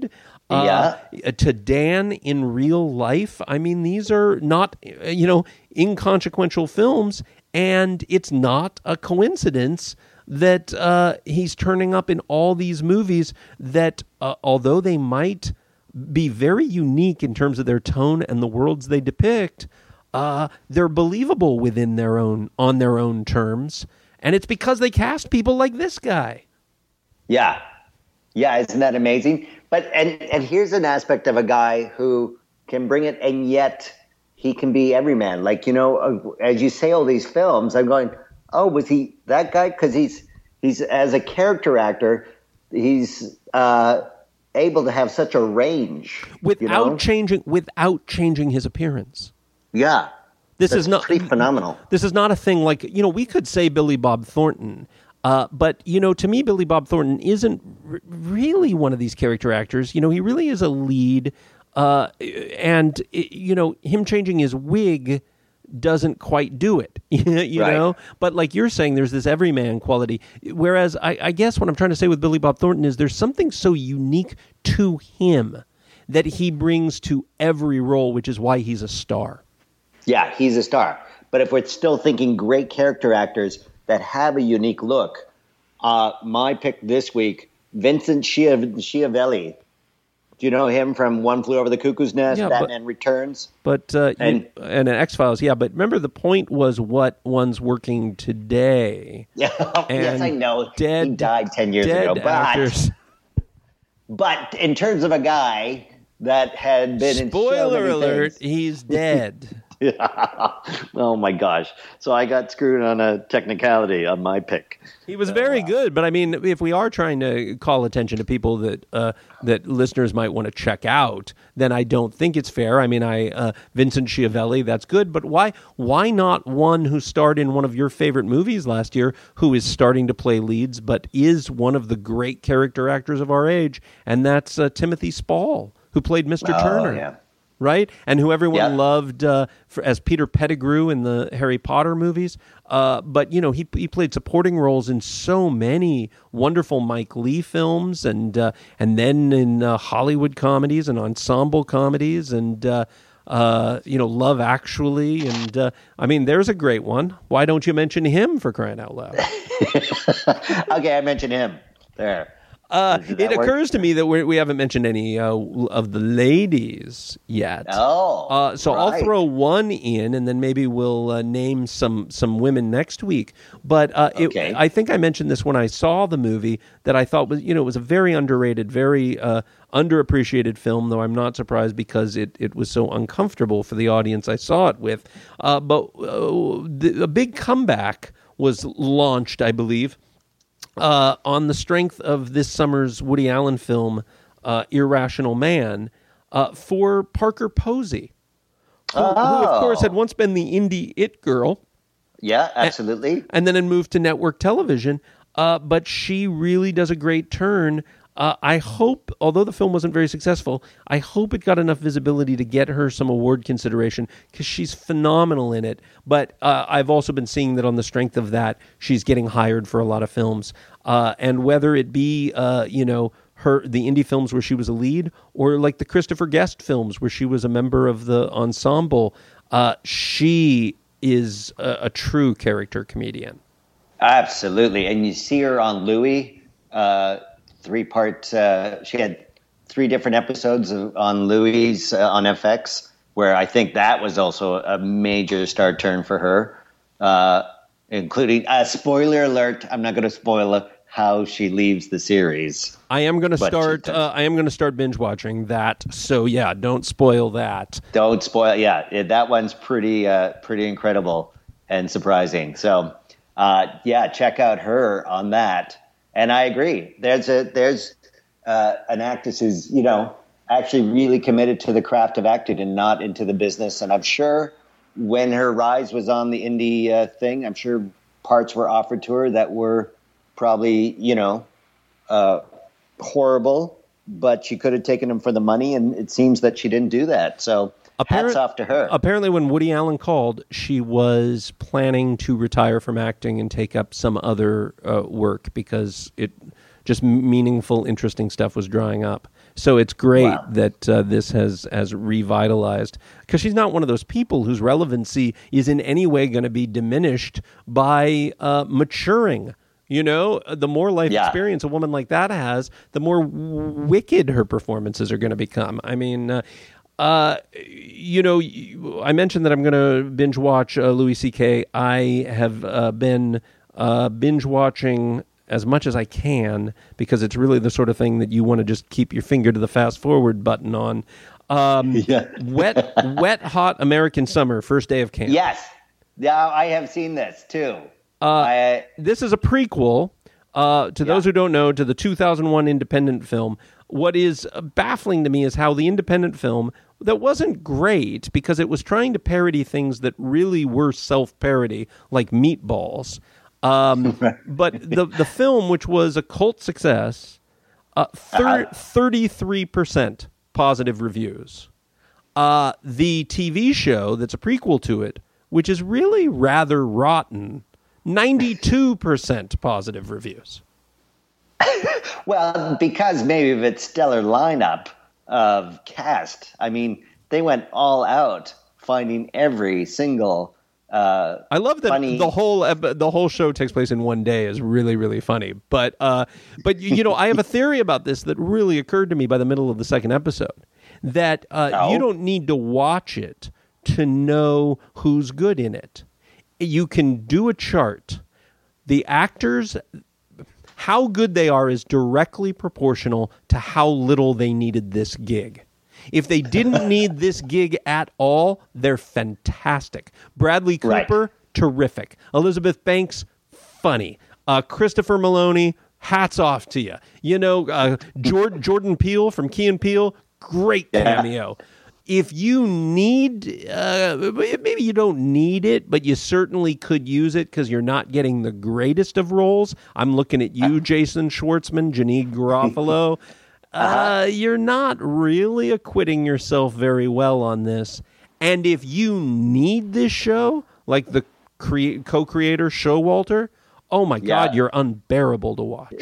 C: To Dan in real life. I mean, these are not, inconsequential films, and it's not a coincidence that he's turning up in all these movies that, although they might be very unique in terms of their tone and the worlds they depict, they're believable on their own terms, and it's because they cast people like this guy.
D: Yeah, isn't that amazing? But and here's an aspect of a guy who can bring it, and yet he can be everyman. Like, as you say all these films, I'm going, oh, was he that guy? Because he's as a character actor, he's able to have such a range
C: without changing his appearance.
D: Yeah,
C: this is not
D: pretty phenomenal.
C: This is not a thing like we could say Billy Bob Thornton. But, to me, Billy Bob Thornton isn't really one of these character actors. He really is a lead. And him changing his wig doesn't quite do it, you know? But like you're saying, there's this everyman quality. Whereas I guess what I'm trying to say with Billy Bob Thornton is there's something so unique to him that he brings to every role, which is why he's a star.
D: Yeah, he's a star. But if we're still thinking great character actors that have a unique look, my pick this week, Vincent Schiavelli. Do you know him from One Flew Over the Cuckoo's Nest, Batman Returns?
C: But and X-Files, yeah. But remember, the point was what one's working today.
D: Yeah, yes, I know. He died 10 years ago. But in terms of a guy that had been in so many
C: alert,
D: things,
C: he's dead.
D: Oh my gosh. So I got screwed on a technicality on my pick.
C: He was very good, but I mean, if we are trying to call attention to people that that listeners might want to check out, then I don't think it's fair. I mean, Vincent Schiavelli, that's good, but why not one who starred in one of your favorite movies last year, who is starting to play leads, but is one of the great character actors of our age, and that's Timothy Spall, who played Mr. Turner.
D: Yeah.
C: Right? And who everyone loved as Peter Pettigrew in the Harry Potter movies. But, he played supporting roles in so many wonderful Mike Leigh films and then in Hollywood comedies and ensemble comedies and, Love Actually. And, there's a great one. Why don't you mention him, for crying out loud?
D: Okay, I mentioned him. There.
C: It occurs to me that we haven't mentioned any of the ladies yet.
D: Oh,
C: so
D: right.
C: I'll throw one in, and then maybe we'll name some women next week. But
D: okay.
C: I think I mentioned this when I saw the movie, that I thought was it was a very underrated, very underappreciated film. Though I'm not surprised because it was so uncomfortable for the audience I saw it with. But a big comeback was launched, I believe, on the strength of this summer's Woody Allen film, Irrational Man, for Parker Posey, who, of course, had once been the indie it girl.
D: Yeah, absolutely.
C: And then had moved to network television. But she really does a great turn. I hope, although the film wasn't very successful, I hope it got enough visibility to get her some award consideration, because she's phenomenal in it. But I've also been seeing that on the strength of that, she's getting hired for a lot of films. And whether it be, the indie films where she was a lead, or like the Christopher Guest films where she was a member of the ensemble, she is a true character comedian.
D: Absolutely. And you see her on Louie, 3-part. She had 3 different episodes on Louie's on FX, where I think that was also a major star turn for her, including spoiler alert. I'm not going to spoil how she leaves the series.
C: I am going to start. I am going to start binge watching that. So yeah, don't spoil that.
D: Don't spoil. Yeah, that one's pretty incredible and surprising. So check out her on that. And I agree. There's an actress who's actually really committed to the craft of acting and not into the business. And I'm sure when her rise was on the indie thing, I'm sure parts were offered to her that were probably horrible, but she could have taken them for the money. And it seems that she didn't do that. So hats off to her.
C: Apparently, when Woody Allen called, she was planning to retire from acting and take up some other work, because it just meaningful, interesting stuff was drying up. So it's great
D: Wow.
C: that this has revitalized, because she's not one of those people whose relevancy is in any way going to be diminished by maturing. You know, the more life
D: Yeah.
C: experience a woman like that has, the more wicked her performances are going to become. I mean, you know, I mentioned that I'm going to binge watch Louis C.K. I have been binge watching as much as I can, because it's really the sort of thing that you want to just keep your finger to the fast forward button on. Wet Hot American Summer, first day of camp.
D: Yes. Yeah, I have seen this too.
C: This is a prequel, to those who don't know, to the 2001 independent film. What is baffling to me is how the independent film, that wasn't great because it was trying to parody things that really were self-parody, like Meatballs. But the film, which was a cult success, 33% positive reviews. The TV show that's a prequel to it, which is really rather rotten, 92% positive reviews.
D: Well, because maybe of its stellar lineup of cast. I mean, they went all out finding every single.
C: I love that
D: funny.
C: the whole show takes place in one day is really, really funny. But you know, I have a theory about this that really occurred to me by the middle of the second episode, that you don't need to watch it to know who's good in it. You can do a chart. The actors, how good they are is directly proportional to how little they needed this gig. If they didn't need this gig at all, they're fantastic. Bradley Cooper,
D: Right.
C: terrific. Elizabeth Banks, funny. Christopher Maloney, hats off to you. You know, Jordan Peele from Key and Peele, great cameo. If you need, maybe you don't need it, but you certainly could use it because you're not getting the greatest of roles. I'm looking at you, Jason Schwartzman, Janeane Garofalo. You're not really acquitting yourself very well on this. And if you need this show, like the co-creator Showalter, oh my God, you're unbearable to watch.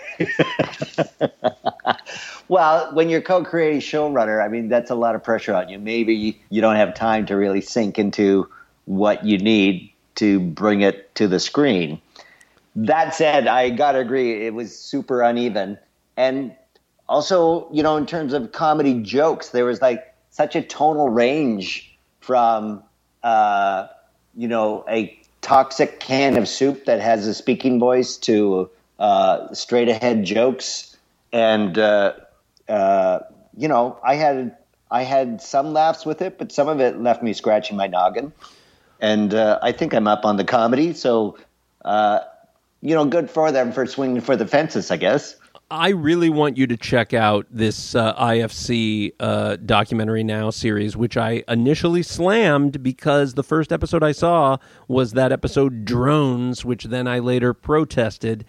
D: Well, when you're co-creating showrunner, I mean, that's a lot of pressure on you. Maybe you don't have time to really sink into what you need to bring it to the screen. That said, I got to agree, it was super uneven. And also, you know, in terms of comedy jokes, there was like such a tonal range from, you know, a toxic can of soup that has a speaking voice to straight ahead jokes. And, you know, I had some laughs with it, but some of it left me scratching my noggin. And I think I'm up on the comedy. So, you know, good for them for swinging for the fences, I guess.
C: I really want you to check out this IFC Documentary Now series, which I initially slammed because the first episode I saw was that episode Drones, which then I later protested.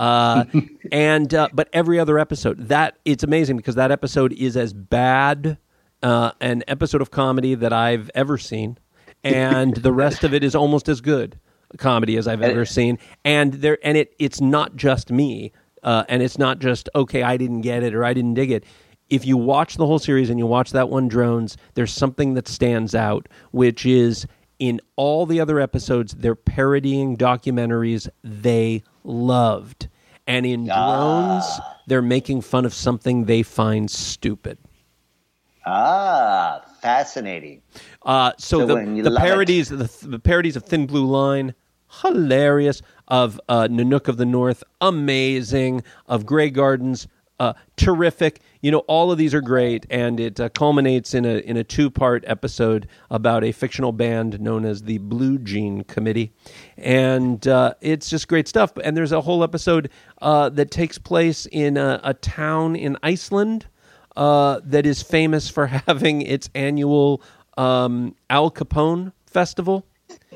C: But every other episode, it's amazing because that episode is as bad an episode of comedy that I've ever seen, and the rest of it is almost as good comedy as I've ever seen. And it's not just me. And it's not just, okay, I didn't get it or I didn't dig it. If you watch the whole series and you watch that one, Drones, there's something that stands out, which is in all the other episodes, they're parodying documentaries they loved. And in Drones, they're making fun of something they find stupid.
D: Fascinating.
C: So the parodies of Thin Blue Line, hilarious. Of Nanook of the North, amazing. Of Grey Gardens, terrific. You know, all of these are great, and it culminates in a two-part episode about a fictional band known as the Blue Jean Committee, and it's just great stuff. And there's a whole episode that takes place in a town in Iceland that is famous for having its annual Al Capone festival.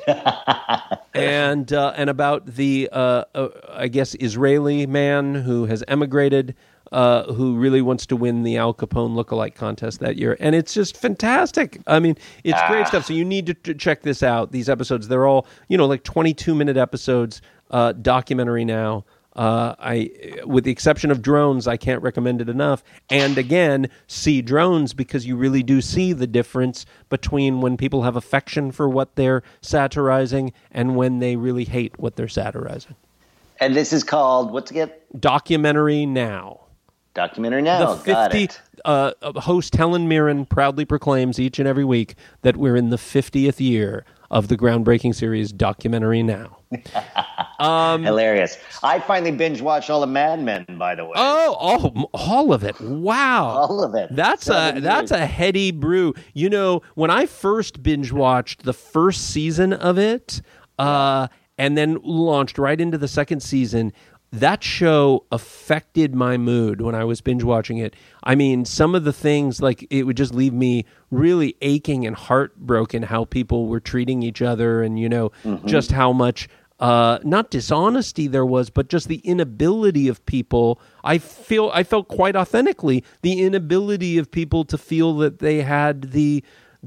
C: and about the I guess Israeli man who has emigrated, who really wants to win the Al Capone lookalike contest that year, and it's just fantastic. I mean, it's great stuff. So you need to check this out. These episodes, they're all, you know, like 22-minute episodes. Documentary Now. with the exception of Drones, I can't recommend it enough. And again, see Drones, because you really do see the difference between when people have affection for what they're satirizing and when they really hate what they're satirizing.
D: And this is called, what's it?
C: Documentary Now.
D: Documentary Now.
C: The 50,
D: Got it.
C: Host Helen Mirren proudly proclaims each and every week that we're in the 50th year of the groundbreaking series Documentary Now.
D: Hilarious. I finally binge watched all of Mad Men, by the way.
C: Oh, all of it. Wow.
D: All of it.
C: That's a heady brew. You know, when I first binge watched the first season of it, and then launched right into the second season, that show affected my mood when I was binge watching it. I mean, some of the things, like, it would just leave me really aching and heartbroken how people were treating each other, and, you know, just how much not dishonesty there was, but just the inability of people. I felt quite authentically the inability of people to feel that they had the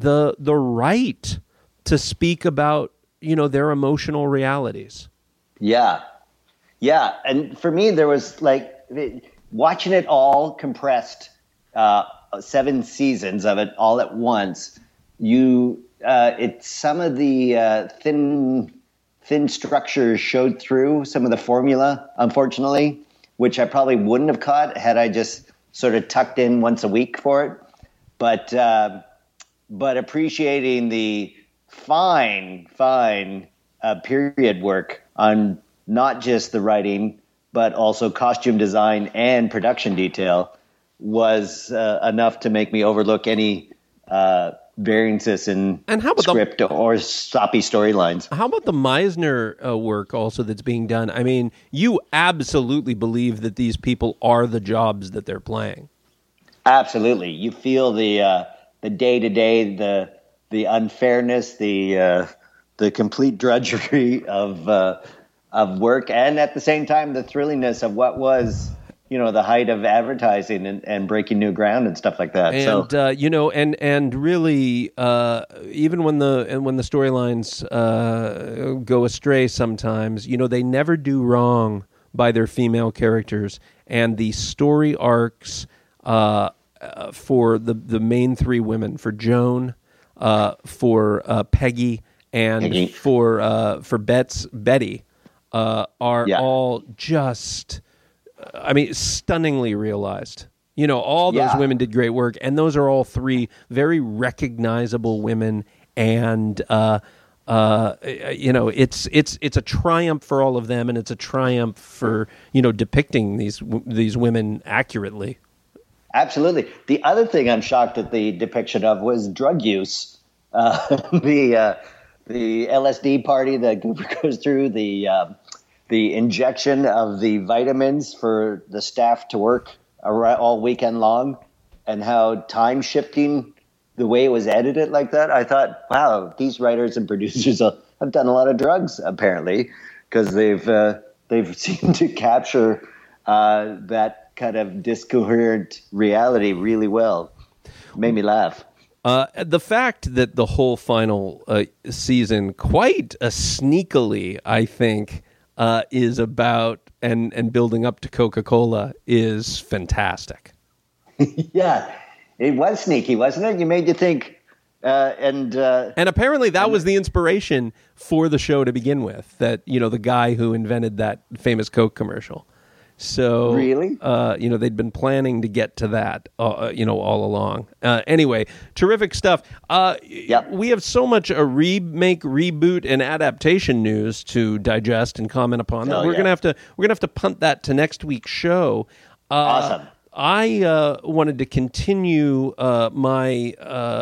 C: right to speak about, you know, their emotional realities. Yeah.
D: Yeah, and for me, there was like watching it all compressed, 7 seasons of it all at once. It's some of the thin structures showed through some of the formula, unfortunately, which I probably wouldn't have caught had I just sort of tucked in once a week for it. But appreciating the fine period work on not just the writing, but also costume design and production detail was enough to make me overlook any variances in script or sloppy storylines.
C: How about the Meisner work also that's being done? I mean, you absolutely believe that these people are the jobs that they're playing.
D: Absolutely. You feel the day-to-day, the unfairness, the complete drudgery of work, and at the same time the thrillingness of what was, you know, the height of advertising and breaking new ground and stuff like that.
C: And you know, and really, even when the storylines go astray, sometimes, you know, they never do wrong by their female characters, and the story arcs for the main 3 women, for Joan, for Peggy, and for Betty. Are all just, I mean, stunningly realized. You know, all those women did great work, and those are all 3 very recognizable women, and you know, it's a triumph for all of them, and it's a triumph for, you know, depicting these women accurately.
D: Absolutely. The other thing I'm shocked at the depiction of was drug use. The LSD party that Gooper goes through, the injection of the vitamins for the staff to work all weekend long, and how time shifting the way it was edited like that. I thought, wow, these writers and producers have done a lot of drugs, apparently, because they've seemed to capture that kind of discoherent reality really well. Made me laugh.
C: The fact that the whole final season, quite sneakily, I think, is about and building up to Coca-Cola is fantastic.
D: Yeah, it was sneaky, wasn't it? You made you think, and
C: apparently that was the inspiration for the show to begin with. That, you know, the guy who invented that famous Coke commercial. So,
D: really,
C: you know, they'd been planning to get to that, you know, all along. Anyway, terrific stuff. We have so much remake, reboot, and adaptation news to digest and comment upon that we're gonna have to punt that to next week's show.
D: Awesome.
C: I wanted to continue my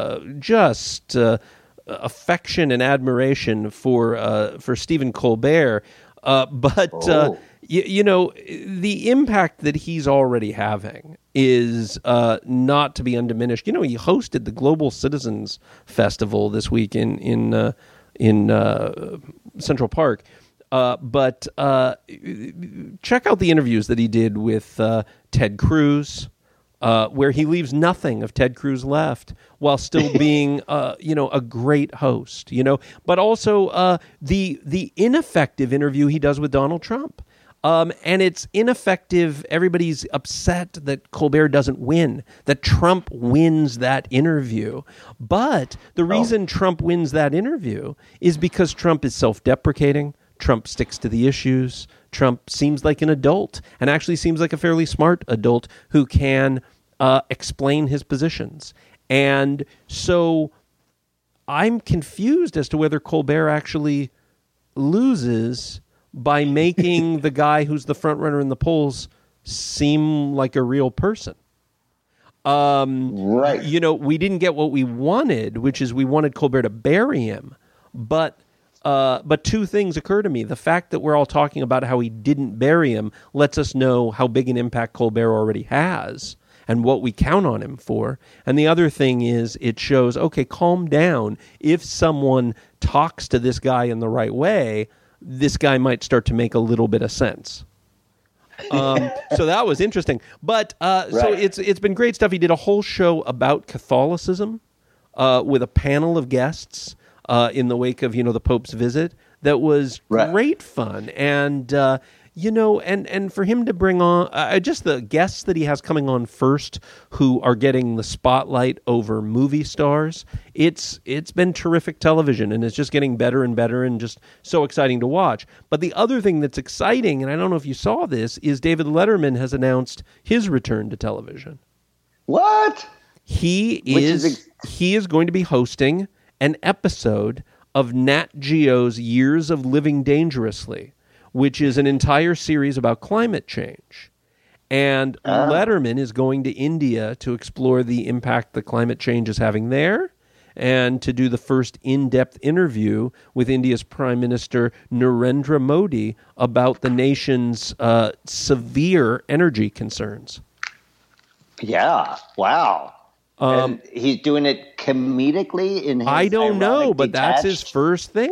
C: affection and admiration for Stephen Colbert, but. You know, the impact that he's already having is not to be undiminished. You know, he hosted the Global Citizens Festival this week in Central Park. But check out the interviews that he did with Ted Cruz, where he leaves nothing of Ted Cruz left while still being, you know, a great host. You know, but also the ineffective interview he does with Donald Trump. And it's ineffective. Everybody's upset that Colbert doesn't win, that Trump wins that interview. But the reason Trump wins that interview is because Trump is self-deprecating. Trump sticks to the issues. Trump seems like an adult, and actually seems like a fairly smart adult who can explain his positions. And so I'm confused as to whether Colbert actually loses by making the guy who's the front runner in the polls seem like a real person.
D: Right.
C: You know, we didn't get what we wanted, which is we wanted Colbert to bury him. But two things occur to me. The fact that we're all talking about how he didn't bury him lets us know how big an impact Colbert already has and what we count on him for. And the other thing is it shows, okay, calm down. If someone talks to this guy in the right way, this guy might start to make a little bit of sense. So that was interesting. But so it's been great stuff. He did a whole show about Catholicism with a panel of guests in the wake of, the Pope's visit. That was great fun. And, and for him to bring on just the guests that he has coming on first who are getting the spotlight over movie stars, it's been terrific television, and it's just getting better and better and just so exciting to watch. But the other thing that's exciting, and I don't know if you saw this, is David Letterman has announced his return to television.
D: What?
C: He is going to be hosting an episode of Nat Geo's Years of Living Dangerously, which is an entire series about climate change. And Letterman is going to India to explore the impact that climate change is having there and to do the first in-depth interview with India's Prime Minister Narendra Modi about the nation's severe energy concerns.
D: Yeah, wow. And he's doing it comedically in his
C: I don't know, but
D: detached.
C: that's his first thing.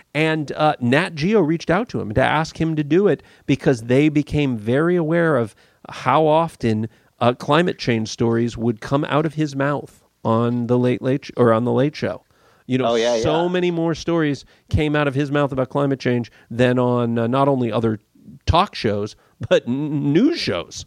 C: Nat Geo reached out to him to ask him to do it because they became very aware of how often climate change stories would come out of his mouth on the Late Show. So many more stories came out of his mouth about climate change than on not only other talk shows but news shows.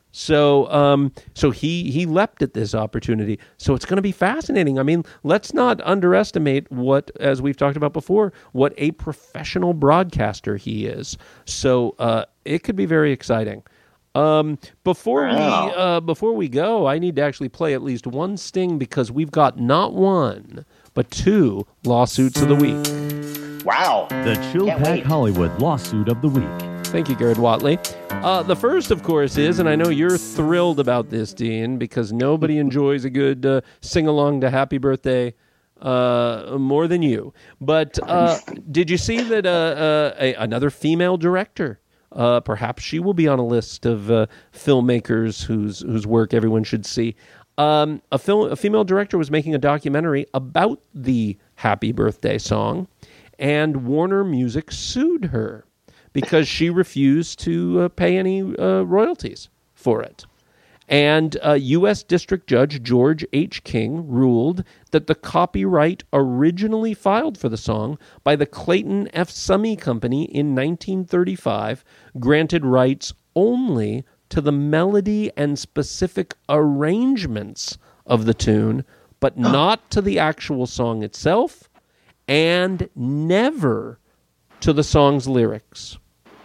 C: So he leapt at this opportunity. So it's going to be fascinating. I mean, let's not underestimate what, as we've talked about before, what a professional broadcaster he is. So it could be very exciting. Before we go, I need to actually play at least one sting because we've got not one but two lawsuits of the week.
D: Wow!
A: The Chill Pack Hollywood lawsuit of the week.
C: Thank you, Garrett Watley. The first, of course, is, and I know you're thrilled about this, Dean, because nobody enjoys a good sing-along to Happy Birthday more than you. But did you see that another female director, perhaps she will be on a list of filmmakers whose work everyone should see. A female director was making a documentary about the Happy Birthday song, and Warner Music sued her because she refused to pay any royalties for it. And U.S. District Judge George H. King ruled that the copyright originally filed for the song by the Clayton F. Summy Company in 1935 granted rights only to the melody and specific arrangements of the tune, but not to the actual song itself, and never to the song's lyrics.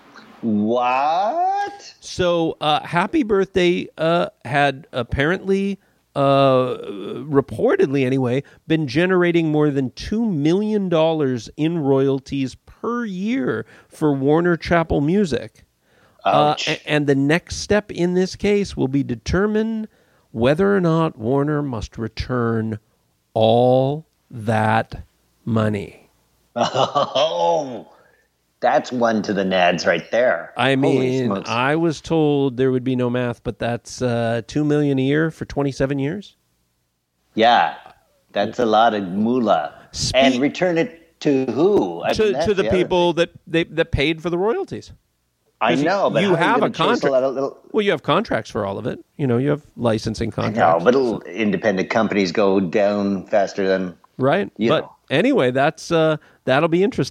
D: What?
C: So Happy Birthday had apparently, reportedly anyway, been generating more than $2 million in royalties per year for Warner Chappell Music. And the next step in this case will be determine whether or not Warner must return all that money.
D: Oh, that's one to the nads right there.
C: I mean, I was told there would be no math, but that's $2 million a year for 27 years.
D: Yeah, that's a lot of moolah. And return it to who?
C: To the people that paid for the royalties.
D: I know, but
C: you have a
D: contract.
C: Well, you have contracts for all of it. You have licensing contracts.
D: No, but independent companies go down faster than
C: right. But anyway, that'll be interesting.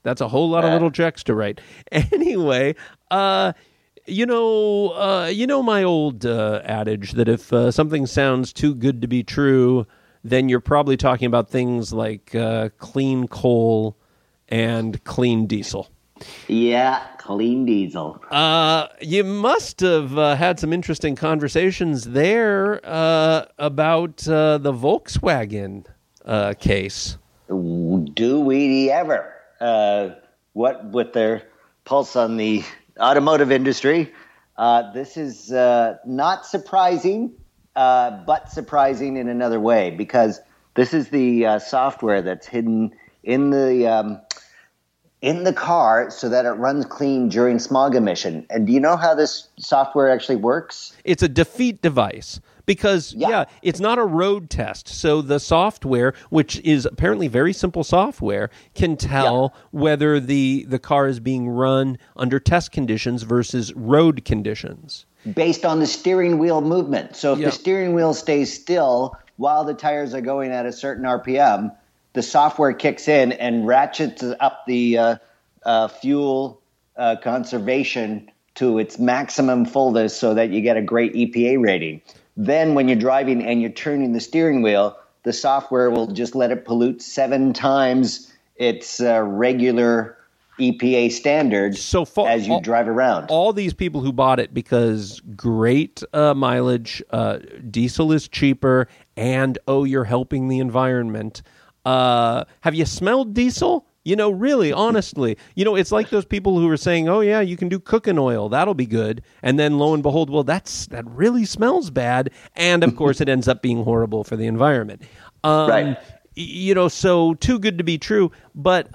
C: That's a whole lot of little checks to write. Anyway, you know my old adage that if something sounds too good to be true, then you're probably talking about things like clean coal and clean diesel.
D: Yeah, clean diesel.
C: You must have had some interesting conversations there about the Volkswagen case.
D: Do we ever? What with their pulse on the automotive industry, this is not surprising, but surprising in another way, because this is the software that's hidden in the car so that it runs clean during smog emission. And do you know how this software actually works?
C: It's a defeat device because, it's not a road test. So the software, which is apparently very simple software, can tell whether the car is being run under test conditions versus road conditions.
D: Based on the steering wheel movement. So if the steering wheel stays still while the tires are going at a certain RPM, the software kicks in and ratchets up the fuel conservation to its maximum fullness so that you get a great EPA rating. Then when you're driving and you're turning the steering wheel, the software will just let it pollute 7 times its regular EPA standards as you drive around.
C: All these people who bought it because great mileage, diesel is cheaper, and you're helping the environment. Have you smelled diesel? Really, honestly, it's like those people who are saying, oh, yeah, you can do cooking oil. That'll be good. And then lo and behold, well, that really smells bad. And, of course, it ends up being horrible for the environment.
D: Right.
C: So too good to be true. But,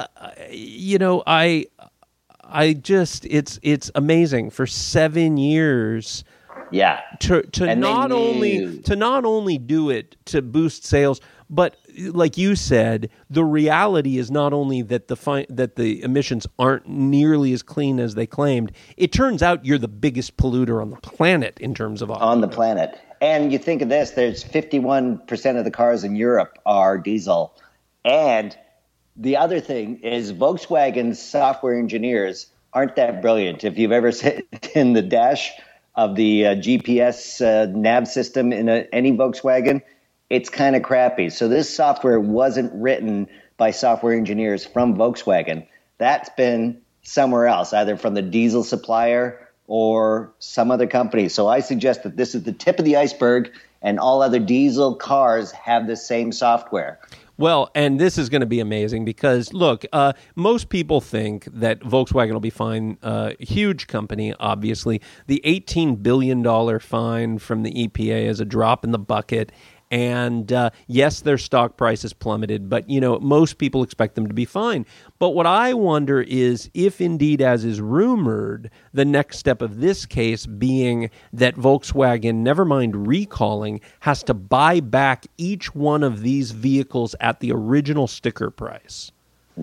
C: it's amazing for 7 years.
D: Yeah.
C: To not only do it to boost sales, but like you said, the reality is not only that the emissions aren't nearly as clean as they claimed. It turns out you're the biggest polluter on the planet in terms of
D: on the planet. And you think of this: there's 51% of the cars in Europe are diesel, and the other thing is Volkswagen's software engineers aren't that brilliant. If you've ever sat in the dash of the GPS nav system in any Volkswagen, it's kind of crappy. So this software wasn't written by software engineers from Volkswagen. That's been somewhere else, either from the diesel supplier or some other company. So I suggest that this is the tip of the iceberg, and all other diesel cars have the same software.
C: Well, and this is going to be amazing because, look, most people think that Volkswagen will be fine. Huge company, obviously. The $18 billion fine from the EPA is a drop in the bucket. And yes, their stock price has plummeted, but, most people expect them to be fine. But what I wonder is if indeed, as is rumored, the next step of this case being that Volkswagen, never mind recalling, has to buy back each one of these vehicles at the original sticker price.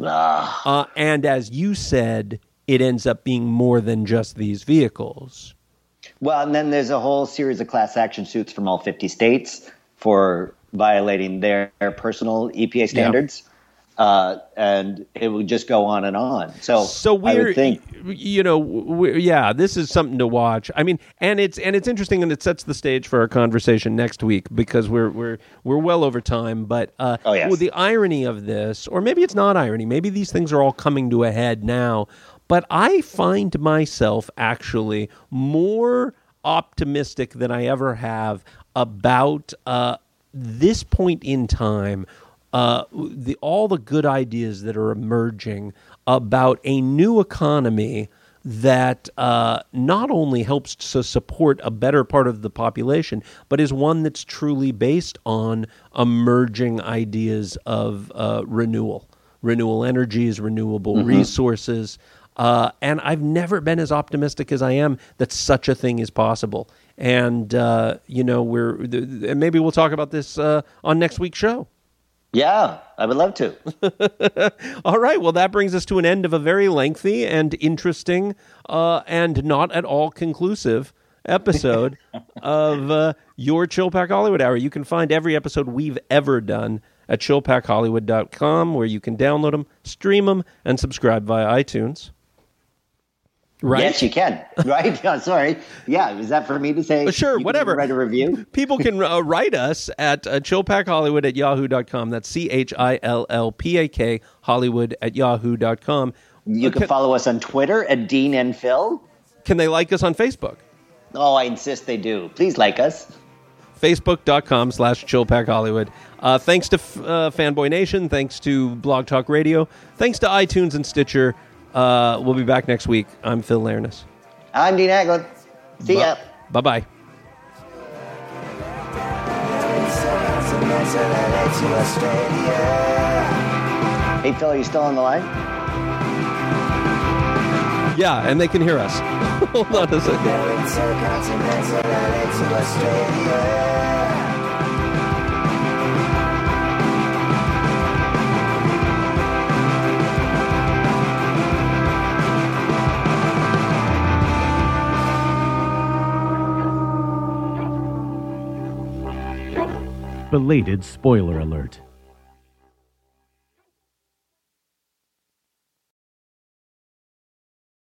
C: And as you said, it ends up being more than just these vehicles.
D: Well, and then there's a whole series of class action suits from all 50 states for violating their personal EPA standards. And it would just go on and on. So I would think,
C: this is something to watch. I mean, and it's interesting, and it sets the stage for our conversation next week because we're well over time. But the irony of this, or maybe it's not irony, maybe these things are all coming to a head now. But I find myself actually more optimistic than I ever have about this point in time, all the good ideas that are emerging about a new economy that not only helps to support a better part of the population, but is one that's truly based on emerging ideas of renewable energies, renewable resources. And I've never been as optimistic as I am that such a thing is possible. And, maybe we'll talk about this on next week's show.
D: Yeah, I would love to.
C: All right. Well, that brings us to an end of a very lengthy and interesting and not at all conclusive episode of your Chill Pack Hollywood Hour. You can find every episode we've ever done at chillpackhollywood.com, where you can download them, stream them, and subscribe via iTunes. Right?
D: Yes, you can. Right? Oh, sorry. Yeah, is that for me to say?
C: Sure,
D: you
C: whatever.
D: Can write a review?
C: People can write us at chillpackhollywood@yahoo.com. That's CHILLPAK Hollywood@yahoo.com.
D: You can follow us on Twitter at Dean and Phil.
C: Can they like us on Facebook?
D: Oh, I insist they do. Please like us.
C: Facebook.com/chillpackhollywood. Thanks to Fanboy Nation. Thanks to Blog Talk Radio. Thanks to iTunes and Stitcher. We'll be back next week. I'm Phil Lairness.
D: I'm Dean Haglund. See ya.
C: Bye-bye.
D: Hey, Phil, are you still on the line?
C: Yeah, and they can hear us. Hold on a second.
A: Belated spoiler alert.